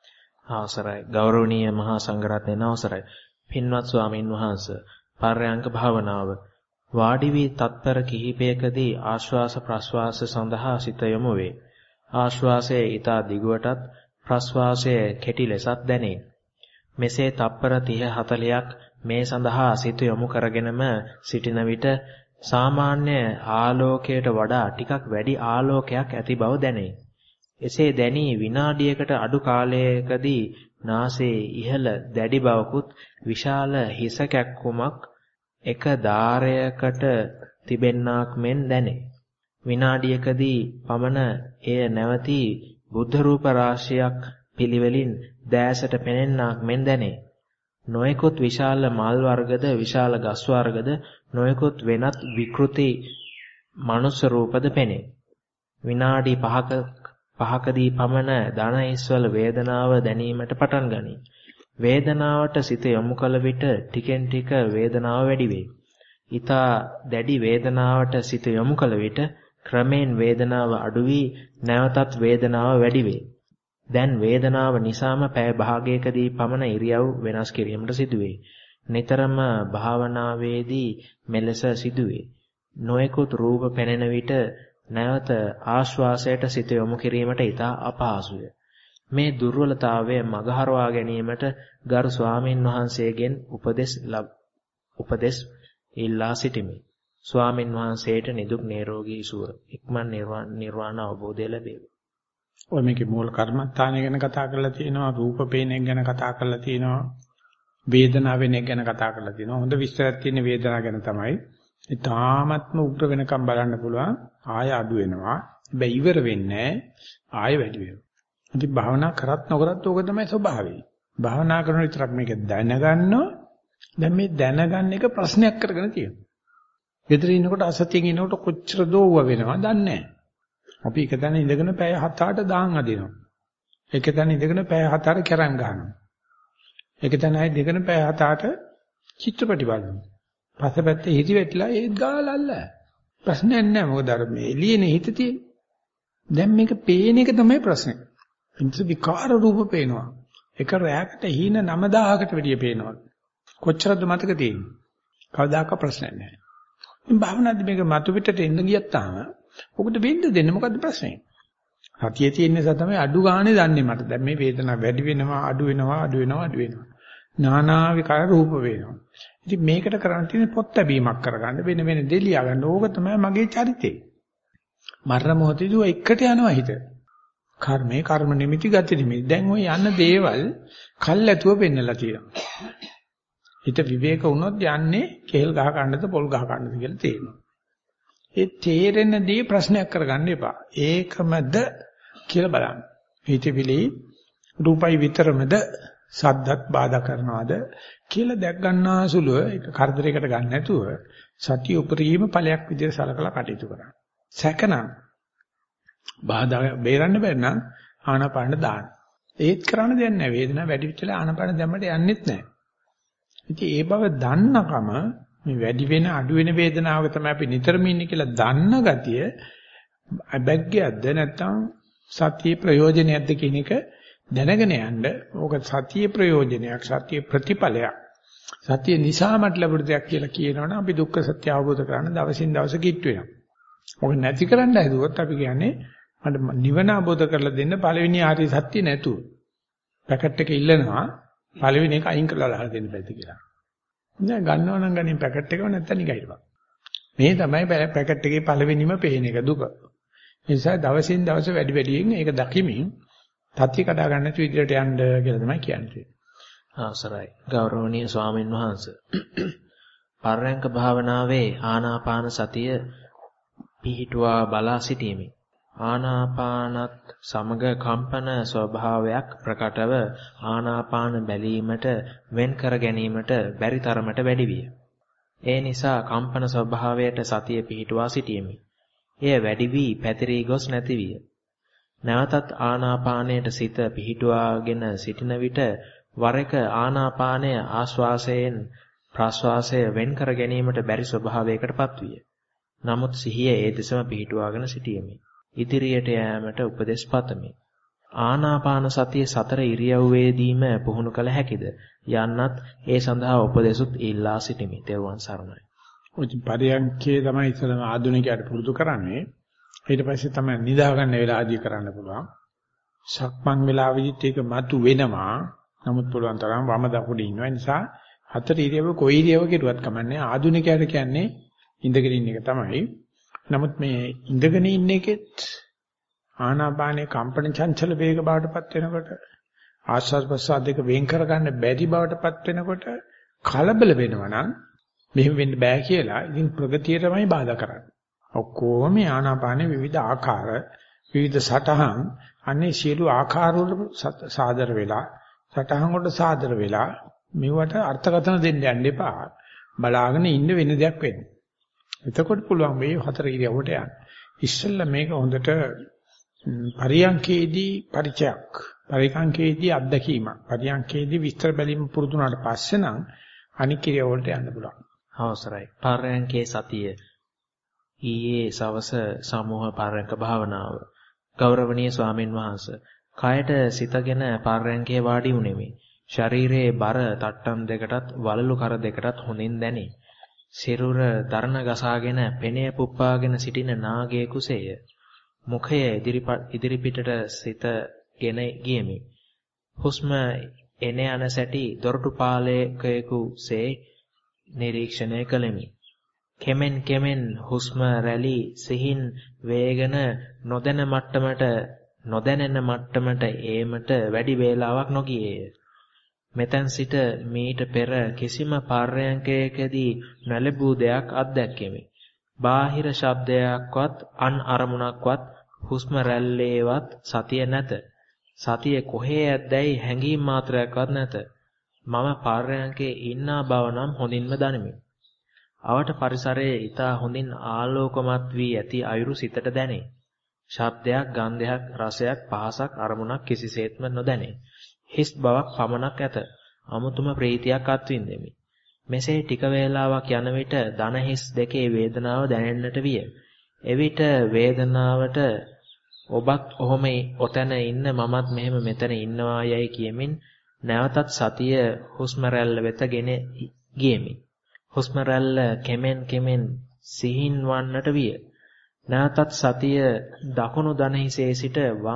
B: අවසරයි. ගෞරවනීය මහා සංඝරත්නයන් අවසරයි. පින්වත් ස්වාමීන් වහන්සේ පර්යංක භාවනාව වාඩි වී තත්පර කිහිපයකදී ආශ්වාස ප්‍රශ්වාස සඳහා සිත යොමු වේ. ආශ්වාසයේ ඊතා දිගුවටත් ප්‍රශ්වාසයේ කෙටි ලෙසත් දැනේ. මෙසේ තත්පර 30-40ක් මේ සඳහා සිත යොමු කරගෙනම සිටින විට සාමාන්‍ය ආලෝකයට වඩා ටිකක් වැඩි ආලෝකයක් ඇති බව දැනේ. එසේ දැනී විනාඩියකට අඩු කාලයකදී නාසයේ ඉහළ දැඩි බවකුත් විශාල හිස කැක්කුමක් එක ධාරයකට තිබෙන්නාක් මෙන් දැනේ. විනාඩියකදී පමණ එය නැවතී බුද්ධ රූප රාශියක් පිළිවෙලින් දැසට පෙනෙන්නාක් මෙන් දැනේ. නොයෙකුත් විශාල මල් වර්ගද විශාල ගස් වර්ගද නොයෙකුත් වෙනත් විකෘති මනුස්ස රූපද පෙනේ. විනාඩි 5කදී පමණ දන හිස්වල වේදනාව දැනීමට පටන් ගනී. වේදනාවට සිත යොමු කළ විට ටිකෙන් ටික වේදනාව වැඩි වේ. ඊතා දැඩි වේදනාවට සිත යොමු කළ විට ක්‍රමෙන් වේදනාව අඩු වී නැවතත් වේදනාව වැඩි වේ. දැන් වේදනාව නිසාම පැය භාගයකදී පමණ ඉරියව් වෙනස් කිරීමට සිදුවේ. නිතරම භාවනාවේදී මෙලෙස සිදුවේ. නොයෙකුත් රූප පෙනෙන විට නැවත ආශ්වාසයට සිත යොමු කිරීමට ඉතා අපහසුය. මේ දුර්වලතාවය මගහරවා ගැනීමට ගරු ස්වාමීන් වහන්සේගෙන් උපදෙස් ඉල්ලා සිටිමි. ස්වාමීන් වහන්සේට නිදුක් නිරෝගී සුව ඉක්මන් නිර්වාණ අවබෝධය ලැබේවා.
A: ඔය මේකේ මූල කර්මස්ථානය ගැන කතා කරලා තියෙනවා, රූප පේන එක ගැන කතා කරලා තියෙනවා, වේදනාව වෙන එක ගැන කතා කරලා තියෙනවා. හොඳ විස්තරයක් තියෙන වේදනාව ගැන තමයි. ඒ තාමත්ම උග්‍ර වෙනකම් බලන්න පුළුවන්. ආය අඩු වෙනවා. හැබැයි ඉවර වෙන්නේ ආය වැඩි වෙනවා. ඉතින් භාවනා කරත් නොකරත් ඕක තමයි ස්වභාවය. භාවනා කරන විතරක් මේක දැනගන්නවා. දැන් මේ දැනගන්න එක ප්‍රශ්නයක් කරගෙන තියෙනවා. ගෙදර ඉන්නකොට අසතියෙන් ඉන්නකොට කොච්චර දෝව වෙනවා දන්නේ නැහැ. අපි එක තැන ඉඳගෙන පැය 7-8 දාන් අදිනවා. එක තැන ඉඳගෙන පැය 7-8 කැරම් ගහනවා. එක තැන ඉඳගෙන පැය 7-8 චිත්‍රපටි බලනවා. පස්සපැත්තේ හිටි වෙట్లా ඒත් ගාලල්ල. ප්‍රශ්නයක් නැහැ. මොකද අර මේ එළියනේ හිත තියෙන්නේ. දැන් මේක පේන එක තමයි ප්‍රශ්නේ. ඉන්ද්‍ර විකාර රූප පේනවා. එක රැයකට හීන 9000කට වැඩිය පේනවා. කොච්චරද මතක තියෙන්නේ? කවදාක ප්‍රශ්නයක් නැහැ. මේ භාවනාදී මේක මතු පිටට එන්න ගියත් තාම ඔකට වෙන්න දෙන්නේ මොකද්ද ප්‍රශ්නේ? සතියේ තියෙන නිසා තමයි අඩු ගානේ දන්නේ මට. දැන් මේ වේදනාව වැඩි වෙනවා, අඩු වෙනවා, අඩු වෙනවා, අඩු වෙනවා. නානා විකාර රූප වෙනවා. ඉතින් මේකට කරන්න තියෙන පොත් ලැබීමක් කරගන්න වෙන වෙන දෙලියා ගන්න. ඕක තමයි මගේ චරිතේ. මරණ මොහොතේදී ඔය එකට යනවා හිත. කර්මේ කර්ම නිමිති ගති නිමිති. දැන් ඔය යන දේවල් කල්ැතුව පෙන්නලා තියෙනවා. හිත විවේක වුණොත් යන්නේ කෙල් ගහ ගන්නද පොල් ගහ ගන්නද කියලා තේරෙනවා. ඒ තේරෙන දේ ප්‍රශ්නයක් කරගන්න එපා. ඒකමද කියලා බලන්න. හිතවිලි රූපයි විතරමද සද්දත් බාධා කරනවද කියලා දැක් ගන්නාසුලුව ඒක කරදරයකට ගන්න නැතුව සතිය උපරිම ඵලයක් විදිහට සලකලා කටයුතු කරන්න. සැකනම් බාධා බේරන්න බැරි නම් ආනාපාන දාන්න. ඒත් කරන්න දෙයක් නැහැ. වේදනාව වැඩි විචලා ආනාපාන දැම්මට යන්නෙත් නැහැ. ඉතින් ඒ බව දන්නකම මේ වැඩි වෙන අඩු වෙන වේදනාවක තමයි අපි නිතරම ඉන්නේ කියලා දන්න ගතිය අබැග්ගයක්ද නැත්නම් සතියේ ප්‍රයෝජනයක්ද කියන එක දැනගෙන යන්න. ඕක සතියේ ප්‍රයෝජනයක්, සතියේ ප්‍රතිඵලයක්. සතිය නිසා මට ලැබුණ දෙයක් කියලා කියනවනම් අපි දුක්ඛ සත්‍ය අවබෝධ කරගන්න දවසින් දවස කිට් වෙනවා. ඕක නැති කරන්න හැදුවොත් අපි කියන්නේ මට නිවන අවබෝධ කරලා දෙන්න පළවෙනි ආර්ය සත්‍ය නැතුව. පැකට් එක ඉල්ලනවා පළවෙනි එක අයින් කරලා දාලා දෙන්න බැරිද කියලා. දැන් ගන්නව නම් ගනින් පැකට් එකව නැත්තම් නිකයිරපන්. මේ තමයි පැකට් එකේ පළවෙනිම පේන එක දුක. ඒ නිසා දවසින් දවස වැඩි වැඩියෙන් ඒක දකිමින් තත්ති කඩා ගන්න නැති විදිහට යන්න කියලා තමයි කියන්නේ.
B: අවසරයි. ගෞරවනීය ස්වාමින් වහන්සේ. පරයන්ක භාවනාවේ ආනාපාන සතිය පිහිටුවා බලා සිටීමේ ආනාපානත් සමග කම්පන ස්වභාවයක් ප්‍රකටව ආනාපාන බැලීමට වෙන් කර ගැනීමට බැරි තරමට වැඩි විය. ඒ නිසා කම්පන ස්වභාවයට සතිය පිහිටුවා සිටීමේ එය වැඩි වී පැතිරී ගොස් නැති විය. නැවතත් ආනාපානයට සිත පිහිටුවාගෙන සිටින විට වර එක ආනාපානය ආශ්වාසයෙන් ප්‍රශ්වාසය වෙන් කර ගැනීමට බැරි ස්වභාවයකටපත් විය. නමුත් සිහිය ඒ දෙසම පිහිටුවාගෙන සිටීමේ ඉදිරියට යෑමට උපදෙස් පතමි. ආනාපාන සතිය සතර ඉරියව්වේදීම පුහුණු කළ හැකිද යන්නත් ඒ සඳහා උපදෙසුත් ඉල්ලා සිටිමි. තෙරුවන් සරණයි.
A: ඔය පරියන්කේ තමයි ඉතලම ආධුනිකයට පුරුදු කරන්නේ. ඊට පස්සේ තමයි නිදා ගන්න වෙලාවදී කරන්න පුළුවන්. සක්මන් වෙලාවෙදිත් ඒක මතු වෙනවා. නමුත් පුළුවන් තරම් වම දකුණ ඉන්නවා. ඒ නිසා හතර ඉරියව්ව කොයි ඉරියව්ව කෙරුවත් කමන්නේ. ආධුනිකයට කියන්නේ ඉඳගෙන ඉන්න එක තමයි. නමුත් මේ ඉඳගෙන ඉන්න එකෙත් ආනාපානයේ කම්පන චංචල වේග බවටපත් වෙනකොට ආස්වාද ප්‍රසආද දෙක වෙන් කරගන්න බැරි බවටපත් වෙනකොට කලබල වෙනවා නම් මෙහෙම වෙන්න බෑ කියලා ඉතින් ප්‍රගතිය තමයි බාධා කරන්නේ. ඔක්කොම ආනාපානයේ විවිධ ආකාර විවිධ සටහන් අනේ සියලු ආකාර වලට සාදර වෙලා සටහන් වලට සාදර වෙලා මෙවට අර්ථකථන දෙන්න යන්න එපා. බලාගෙන ඉන්න වෙන දෙයක් වෙන්නේ. එතකොට පුළුවන් මේ 4 ඉරියව්වට යන්න. ඉස්සෙල්ලා මේක හොඳට පරියන්කේදී පරිචයක්. පරියන්කේදී අත්දැකීමක්. පරියන්කේදී විස්තර බැලීම පුරුදු වුණාට පස්සේ නම් අනික් ඉරියව්වලට යන්න පුළුවන්.
B: අවසරයි. පරයන්කේ සතිය. ඊයේ සවස සමූහ පරයන්ක භාවනාව. ගෞරවනීය ස්වාමින් වහන්සේ කයට සිතගෙන පරයන්කේ වාඩි වුනේමි. ශරීරයේ බර තට්ටම් දෙකටත් වලලු කර දෙකටත් හොඳින් දැනේ. සිරුර දරණ ගසාගෙන පෙනේ පුප්පාගෙන සිටින නාගයෙකුසේය. මුඛය ඉදිරිපිටට සිතගෙන ගියමි. හුස්ම එන යන සැටි දොරටු පාලකයෙකුසේ නිරීක්ෂණය කළෙමි. කෙමෙන් හුස්ම රැලි සිහින් වේගන නොදැනෙන මට්ටමට ඒමට වැඩි වේලාවක් නොගියේය. මෙතෙන් සිට මීට පෙර කිසිම පර්යංකයකදී නොලැබූ දෙයක් අත්දැක්කෙමි. බාහිර ශබ්දයක්වත් අන් අරමුණක්වත් හුස්ම රැල්ලේවත් සතිය නැත. සතිය කොහේ ඇද්දැයි හැඟීම් මාත්‍රයක්වත් නැත. මම පර්යංකේ ඉන්නා බව නම් හොඳින්ම දනිමි. අවට පරිසරයේ ඊටා හොඳින් ආලෝකමත් වී ඇති අයුරු සිතට දැනේ. ශබ්දයක්, ගන්ධයක්, රසයක්, පහසක්, අරමුණක් කිසිසේත්ම නොදැනේ. හිස් බවක් පමණක් ඇත. අමුතුම ප්‍රීතියක් අත්විඳෙමි. මෙසේ ටික වේලාවක් යන විට දන හිස් දෙකේ වේදනාව දැනෙන්නට විය. එවිට වේදනාවට ඔබත් ඔහොම ඔතන ඉන්න මමත් මෙහෙම මෙතන ඉන්නවා යයි කියමින් නැවතත් සතිය හුස්ම රැල්ල වෙත ගෙන ගියෙමි. හුස්ම රැල්ල කෙමෙන් සිහින් වන්නට විය. නැවතත් සතිය දකුණු දන හිසේ සිට වම්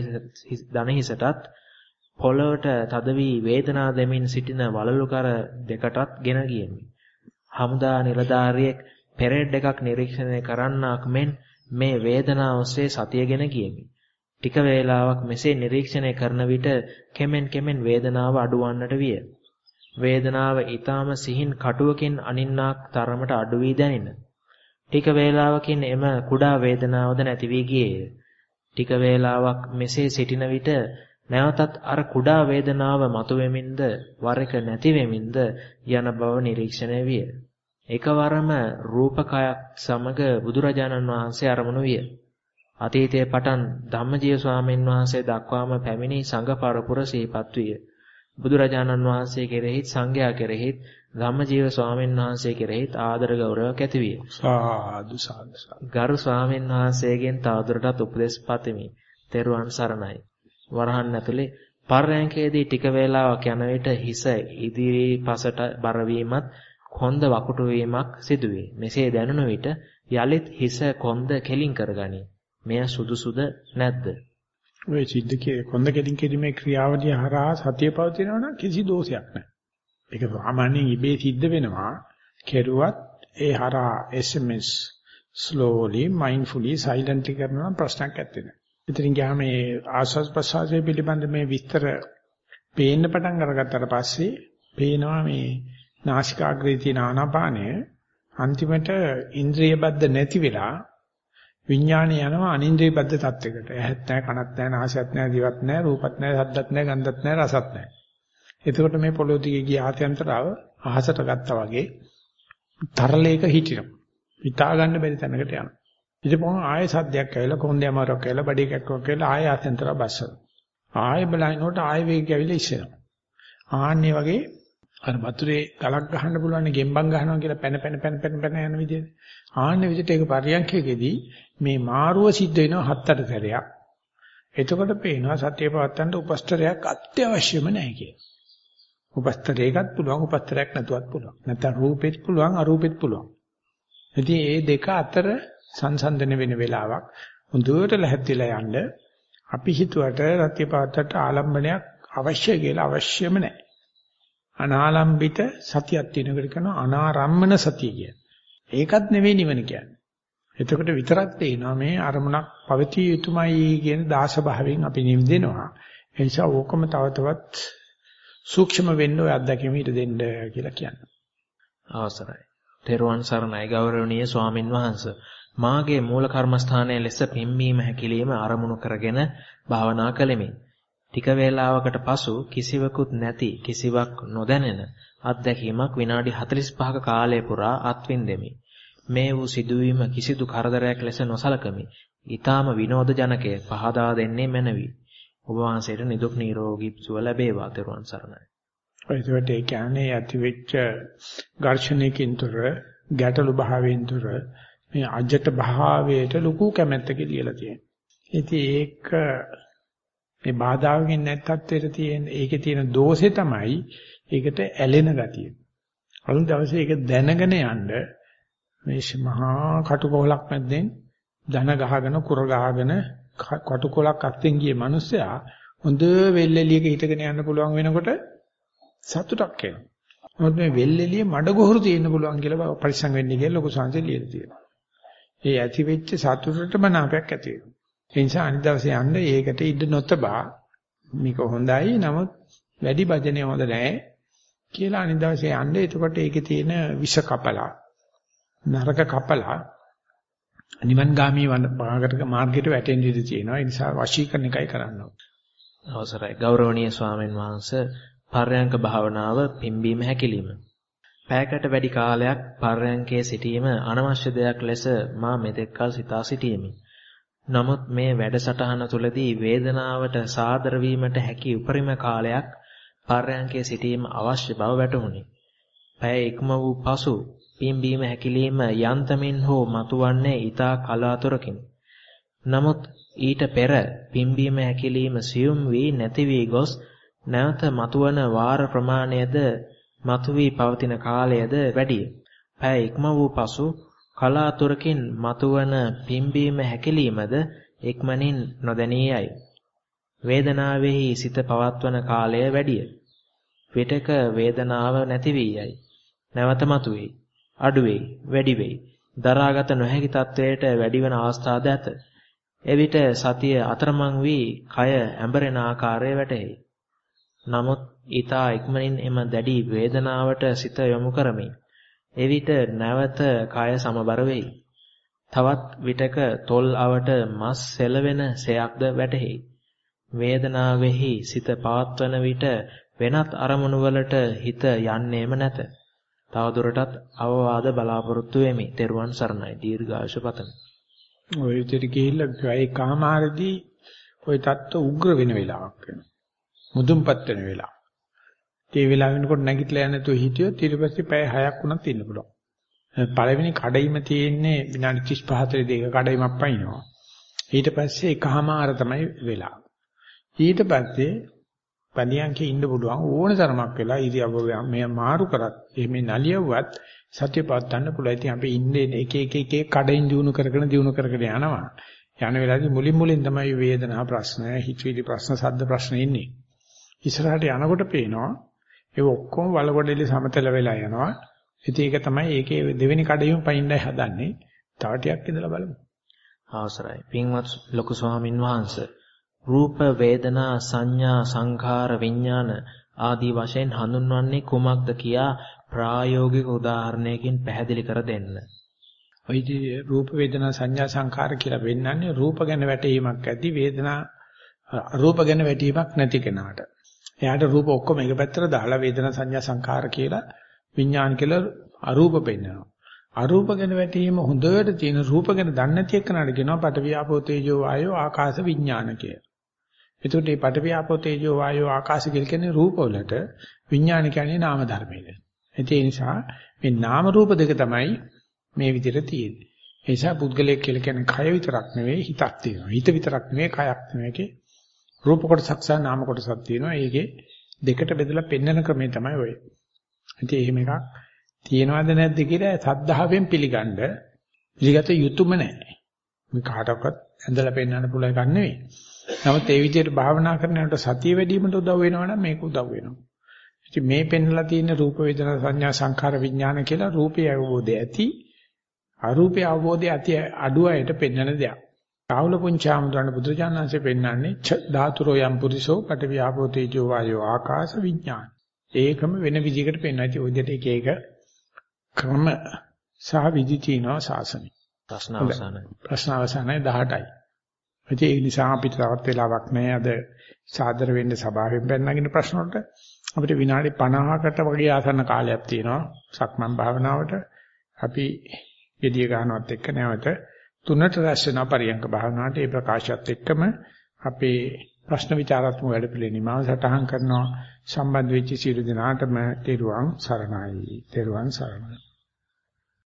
B: දන හිසටත් පොළොවට තද වී වේදනා දෙමින් සිටින වලලු කර දෙකටත් ගෙන ගියෙමි. හමුදා නිලධාරියෙක් පෙරේඩ් එකක් නිරීක්ෂණය කරන්නාක් මෙන් මේ වේදනාව ඔස්සේ සතියගෙන ගියෙමි. ටික වේලාවක් මෙසේ නිරීක්ෂණය කරන විට කෙමෙන් වේදනාව අඩුවන්නට විය. වේදනාව ඊටාම සිහින් කටුවකින් අනින්නාක් තරමට අඩු වී දැනින. ටික වේලාවකින් එම කුඩා වේදනාවද නැති වී ගියේය. ටික වේලාවක් මෙසේ සිටින විට නැවතත් අර කුඩා වේදනාව මතුවෙමින්ද වර එක නැති වෙමින්ද යන බව නිරීක්ෂණය විය. එකවරම රූපකයක් සමග බුදුරජාණන් වහන්සේ අරමුණු විය. අතීතයේ පටන් ධම්මජීව ස්වාමීන් වහන්සේ දක්වාම පැමිණි සංඝ පරපුර සිහිපත් විය. බුදුරජාණන් වහන්සේ කෙරෙහිත් සංඝයා කෙරෙහිත් ධම්මජීව ස්වාමීන් වහන්සේ කෙරෙහිත් ආදර ගෞරවයක් ඇති විය.
A: සාදු.
B: ගරු ස්වාමීන් වහන්සේගෙන් තවදුරටත් උපදෙස් පතමි. තෙරුවන් සරණයි. වරහන් ඇතුලේ පර්යංකයේදී ටික වේලාවක් යන විට හිස ඉදිරිපසට බර වීමත් කොන්ද වකුටු වීමක් සිදුවේ. මෙසේ දැනුන විට යලිත් හිස කොන්ද කෙලින් කරගනී. මෙය සුදුසුද නැද්ද?
A: ඔය සිද්ධ කොන්ද කෙලින් කිරීමේ ක්‍රියාවලිය හරහා සතිය පවතිනවා නම් කිසි දෝෂයක් නැහැ. ඒක සාමාන්‍යයෙන් ඉබේ සිද්ධ වෙනවා. කෙරුවත් ඒ හරහා SMS slowly mindfully silently කරනවා ප්‍රශ්නයක් නැත්තේ. ඉතින් ගියාම මේ ආස්වාස් ප්‍රසආසයේ පිළිබඳ මේ විස්තර පේන්න පටන් අරගත්තට පස්සේ පේනවා මේ නාසිකාග්‍රේ තියෙන ආනාපානය අන්තිමට ඉන්ද්‍රිය බද්ධ නැති වෙලා විඥාණය යනවා අනින්ද්‍රිය බද්ධ තත්යකට. ඇහත් නැහැ, කනත් නැහැ, නාසයත් නැහැ, දිවත් නැහැ, රූපත් නැහැ, ශබ්දත් නැහැ, ගන්ධත් නැහැ, රසත් නැහැ. එතකොට මේ පොළොව දිගේ ගිය ආත්‍යන්තරව අහසට ගත්තා වගේ තරලයක හිටිනවා. හිතා ගන්න බැරි තැනකට යනවා. ඊටපස්සේ ආයෙ සද්දයක් ඇවිල්ලා කොන්දේ අමාරුවක් ඇවිල්ලා බඩේ කැක්කක් ඇවිල්ලා ආයෙ ආත්‍යන්තරව බස්සනවා. ආයෙ බලනකොට ආයෙ වේගය ඇවිල්ලා ඉස්සෙනවා. ආන්නේ වගේ අර වතුරේ ගලක් ගහන්න පුළුවන් නේ ගෙම්බන් ගහනවා කියලා පැන යන විදිහට. ආන්නේ විදිහට ඒක පරියන්ඛයේදී මේ මාරුව සිද්ධ වෙනවා 7-8 සැරයක්. එතකොට පේනවා සත්‍ය පවත්තන්න උපස්තරයක් අත්‍යවශ්‍යම නැහැ කියලා. උපස්තරයකත් පුළුවන් උපස්තරයක් නැතුවත් පුළුවන්. නැත්නම් රූපෙත් පුළුවන් අරූපෙත් පුළුවන්. ඉතින් මේ දෙක අතර සංසන්දන වෙන වෙලාවක් හොඳට ලැහැත්තිලා යන්න අපි හිතුවට සත්‍ය පවත්තට ආලම්බනයක් අවශ්‍ය කියලා අවශ්‍යම නැහැ. අනාලම්බිත සතියක් තියෙනකට කරනවා අනාරම්මන සතිය කියන්නේ. ඒකත් නෙවෙයි නිවන කියන්නේ. එතකොට විතරක් තේනවා මේ අරමුණක් පවතිය යුතුමයි කියන දාස භාවයෙන් අපි නිවිදෙනවා. ඒ නිසා ඕකම තව තවත් සූක්ෂම වෙන්න ඔය අත්දැකීම ඊට දෙන්න කියලා කියනවා.
B: අවසරයි. තෙරුවන් සරණයි ගෞරවනීය ස්වාමින් වහන්සේ. මාගේ මූල කර්මස්ථානයේ ලෙස පිම්බීම හැකිලිම ආරමුණු කරගෙන භාවනා කළෙමි. ටික වේලාවකට පසු කිසිවකුත් නැති කිසිවක් නොදැනෙන අත්දැකීමක් විනාඩි 45ක කාලය පුරා අත්විඳෙමි. මේ වූ සිදුවීම කිසිදු කරදරයක් ලෙස නොසලකමි. ඊටාම විනෝදජනකය පහදා දෙන්නේ මැනවි. ඔබ වහන්සේට නිදුක් නිරෝගී සුව ලැබේවා. ත්වන් සරණයි.
A: ඒකට ඒ කියන්නේ ඇතිවෙච්ච ඝර්ෂණයකින් තොර ගැටලු භාවයෙන් තොර මේ අජට භාවයට ලොකු කැමැත්තක කියලා තියෙනවා. ඉතින් ඒක මේ බාධාවකින් නැත්තත්වයට තියෙන ඒකේ තියෙන දෝෂේ තමයි ඒකට ඇලෙන ගතිය. අලුත් දවසේ ඒක දැනගෙන යන්න මේ මහා කටුකොලක් මැද්දෙන් ධන ගහගෙන කුර ගහගෙන කටුකොලක් අත්ෙන් ගිය මිනිස්සයා හොඳ වෙල්ෙලියක හිටගෙන යන්න පුළුවන් වෙනකොට සතුටක් එනවා. මොකද මේ වෙල්ෙලිය මඩගොහරු තියෙන්න පුළුවන් කියලා පරිස්සම් වෙන්නේ කියලා ලොකු සංසය ලියලා තියෙනවා. ඒ ඇති වෙච්ච සතුටටම නාපයක් ඇති වෙනවා. ඒ නිසා අනිත් දවසේ යන්න ඒකට ඉඩ නොතබා මේක හොඳයි නමුත් වැඩි භජනය හොඳ නැහැ කියලා අනිත් දවසේ යන්න. එතකොට ඒකේ තියෙන විෂ කපලා නරක කපලා නිවන්ගාමී මාර්ගයට වැටෙන්න ඉඩ තියෙනවා. ඒ නිසා වශී කරන එකයි කරන්න ඕනේ.
B: අවසරයි ගෞරවනීය ස්වාමීන් වහන්සේ පර්යංක භාවනාව පිම්බීම හැකිලිම. පැයකට වැඩි කාලයක් පර්යංකයේ සිටීම අනවශ්‍ය දෙයක් ලෙස මා මෙතෙක්කල් සිතා සිටියෙමි. නමුත් මේ වැඩසටහන තුළදී වේදනාවට සාදර වීමට හැකි උපරිම කාලයක් පර්යංකයේ සිටීම අවශ්‍ය බව වැටහුණි. පැය ඉක්ම වූ පසු පිම්බීම හැකිලිම යන්තමින් හෝ මතුවන්නේ ඊතා කලාතුරකින්. නමුත් ඊට පෙර පිම්බීම හැකිලිම සියුම් වී නැති වී ගොස් නැවත මතුවන වාර ප්‍රමාණයද මතුවී පවතින කාලයද වැඩිය. පැය ඉක්ම වූ පසු කලාතුරකින් මතුවන පිම්බීම හැකිලීමද ඉක්මනින් නොදැනී යයි. වේදනාවෙහි සිත පවත්වන කාලය වැඩිය. විටක වේදනාව නැති වී යයි. නැවත මතුවේ. අඩු වෙයි, වැඩි වෙයි. දරාගත නොහැකි තත්වයට වැඩි වෙන අවස්ථාද ඇත. එවිට සතිය අතරමං වී කය ඇඹරෙන ආකාරය වැටහෙයි. නමුත් ඊතා ඉක්මනින් එම දැඩි වේදනාවට සිත යොමු කරමි. එවිට නැවත කය සමබර වෙයි. තවත් විටක තොල් අවට මස් සෙලවෙන සයක්ද වැටහෙයි. වේදනාවෙහි සිත පවත්වන විට වෙනත් අරමුණු වලට හිත යන්නේම නැත. තවදුරටත් අවවාද බලාපොරොත්තු වෙමි. ත්වන් සරණයි. දීර්ඝායුෂ පතමි.
A: ඔය විදිහට ගිහිල්ලා ඒ කාමාරදී ඔය தত্ত্ব උග්‍ර වෙන වෙලාවක් වෙනවා. මුදුන්පත් වෙන වෙලාව. ඒ වෙලාව වෙනකොට නැගිටලා යන්න නැතුව හිටියොත් ඊට පස්සේ පැය 6ක් වුණත් ඉන්න පුළුවන්. පළවෙනි කඩයිම තියෙන්නේ විනාඩි 35 දෙක කඩයිමක් පයින්නවා. ඊට පස්සේ එකමාර තමයි වෙලා. ඊට පස්සේ පණියන්කේ ඉන්න පුළුවන් ඕන තරමක් වෙලා ඉරියව්ව මේ මාරු කරත් එහෙම නලියවුවත් සත්‍ය පාත්තන්න පුළුවන්. ඉතින් අපි ඉන්නේ එක කඩයින් දිනු කරගෙන යනවා. යන වෙලාවේදී මුලින් තමයි වේදනා ප්‍රශ්න, හිතවිලි ප්‍රශ්න, සද්ද ප්‍රශ්න ඉන්නේ. ඉස්සරහට යනකොට පේනවා ඒ ඔක්කොම වලකොඩෙලි සමතල වෙලා යනවා. ඉතින් ඒක තමයි ඒකේ දෙවෙනි කඩයිම පයින්ඩයි හදන්නේ. තව ටිකක් ඉඳලා බලමු.
B: අවසරයි. පින්වත් ලොකු ස්වාමින් වහන්සේ රූප වේදනා සංඥා සංඛාර විඥාන ආදී වශයෙන් හඳුන්වන්නේ කුමක්ද කියා ප්‍රායෝගික උදාහරණයකින් පැහැදිලි කර දෙන්න.
A: ඔය රූප වේදනා සංඥා සංඛාර කියලා වෙන්නන්නේ රූප ගැන වැටහීමක් ඇති වේදනා අරූප ගැන වැටහීමක් නැති කෙනාට. එයාට රූප ඔක්කොම එක පැත්තට දාලා වේදනා සංඥා සංඛාර කියලා විඥාන කියලා අරූප පෙන්නනවා. අරූප ගැන වැටහීම හොඳට තියෙන රූප ගැන දන්නේ නැති එක්කනට කියනවා පඨවි ආපෝ තේජෝ වායෝ ආකාශ විඥාන කියලා. එතකොට මේ පඨවි ආපෝ තේජෝ වායෝ ආකාශ කියන්නේ රූප වලට විඥාන කියන්නේ නාම ධර්මයක. ඒ නිසා මේ නාම රූප දෙක තමයි මේ විදිහට තියෙන්නේ. ඒ නිසා පුද්ගලයෙක් කියලා කියන්නේ කය විතරක් නෙවෙයි හිතක් තියෙනවා. හිත විතරක් නෙවෙයි කයක් නෙවෙයි. රූප කොටසක් සහ නාම කොටසක් තියෙනවා. ඒකේ දෙකට බෙදලා පෙන්වන ක්‍රමය තමයි ඔය. ඉතින් එහෙම එකක් තියෙනවද නැද්ද කියලා සද්ධාවෙන් පිළිගත යුතුම නැහැ. මේ කාටවත් ඇඳලා පෙන්වන්න පුළුවන් එකක් නෙවෙයි. නමුත් ඒ විදිහට භාවනා කරනකොට සතිය වැඩිවීමට උදව් වෙනවනම් මේක උදව් වෙනවා. ඉතින් මේ පෙන්වලා තියෙන රූප වේදනා සංඥා සංඛාර විඥාන කියලා රූපය අවබෝධය ඇති අරූපය අවබෝධය ඇති අඩුවයට පෙන්වන දෙයක්. රාහුල පුංචාමුදුරණ බුදුචානන්සේ පෙන්වන්නේ ධාතුරෝ යම් පුරිසෝ පඨවි ආපෝ තේජෝ වායෝ ආකාශ විඥාන. ඒකම වෙන විදිහකට පෙන්වනවා. ඉතින් ඔය දෙයට එක එක ක්‍රම සහ විදි තියෙනවා ශාසනය.
B: ප්‍රශ්න අවසానයි.
A: 18යි. ඒ නිසා අපිට තවත් වෙලාවක් නැහැ අද සාදර වෙන්න සභාවෙන් පැනනගින ප්‍රශ්න වලට. අපිට විනාඩි 50කට වගේ ආසන්න කාලයක් තියෙනවා සක්මන් භාවනාවට. අපි gediya ගන්නවත් එක්ක නැවත 3ට රැස් වෙන පරියංග භාවනාවට ඒ ප්‍රකාශයත් එක්කම අපේ ප්‍රශ්න විචාරාත්මක වැඩපිළිවෙල නිමාව සටහන් කරනවා. සම්බන්ධ වෙච්ච සියලු දෙනාටම තෙරුවන් සරණයි.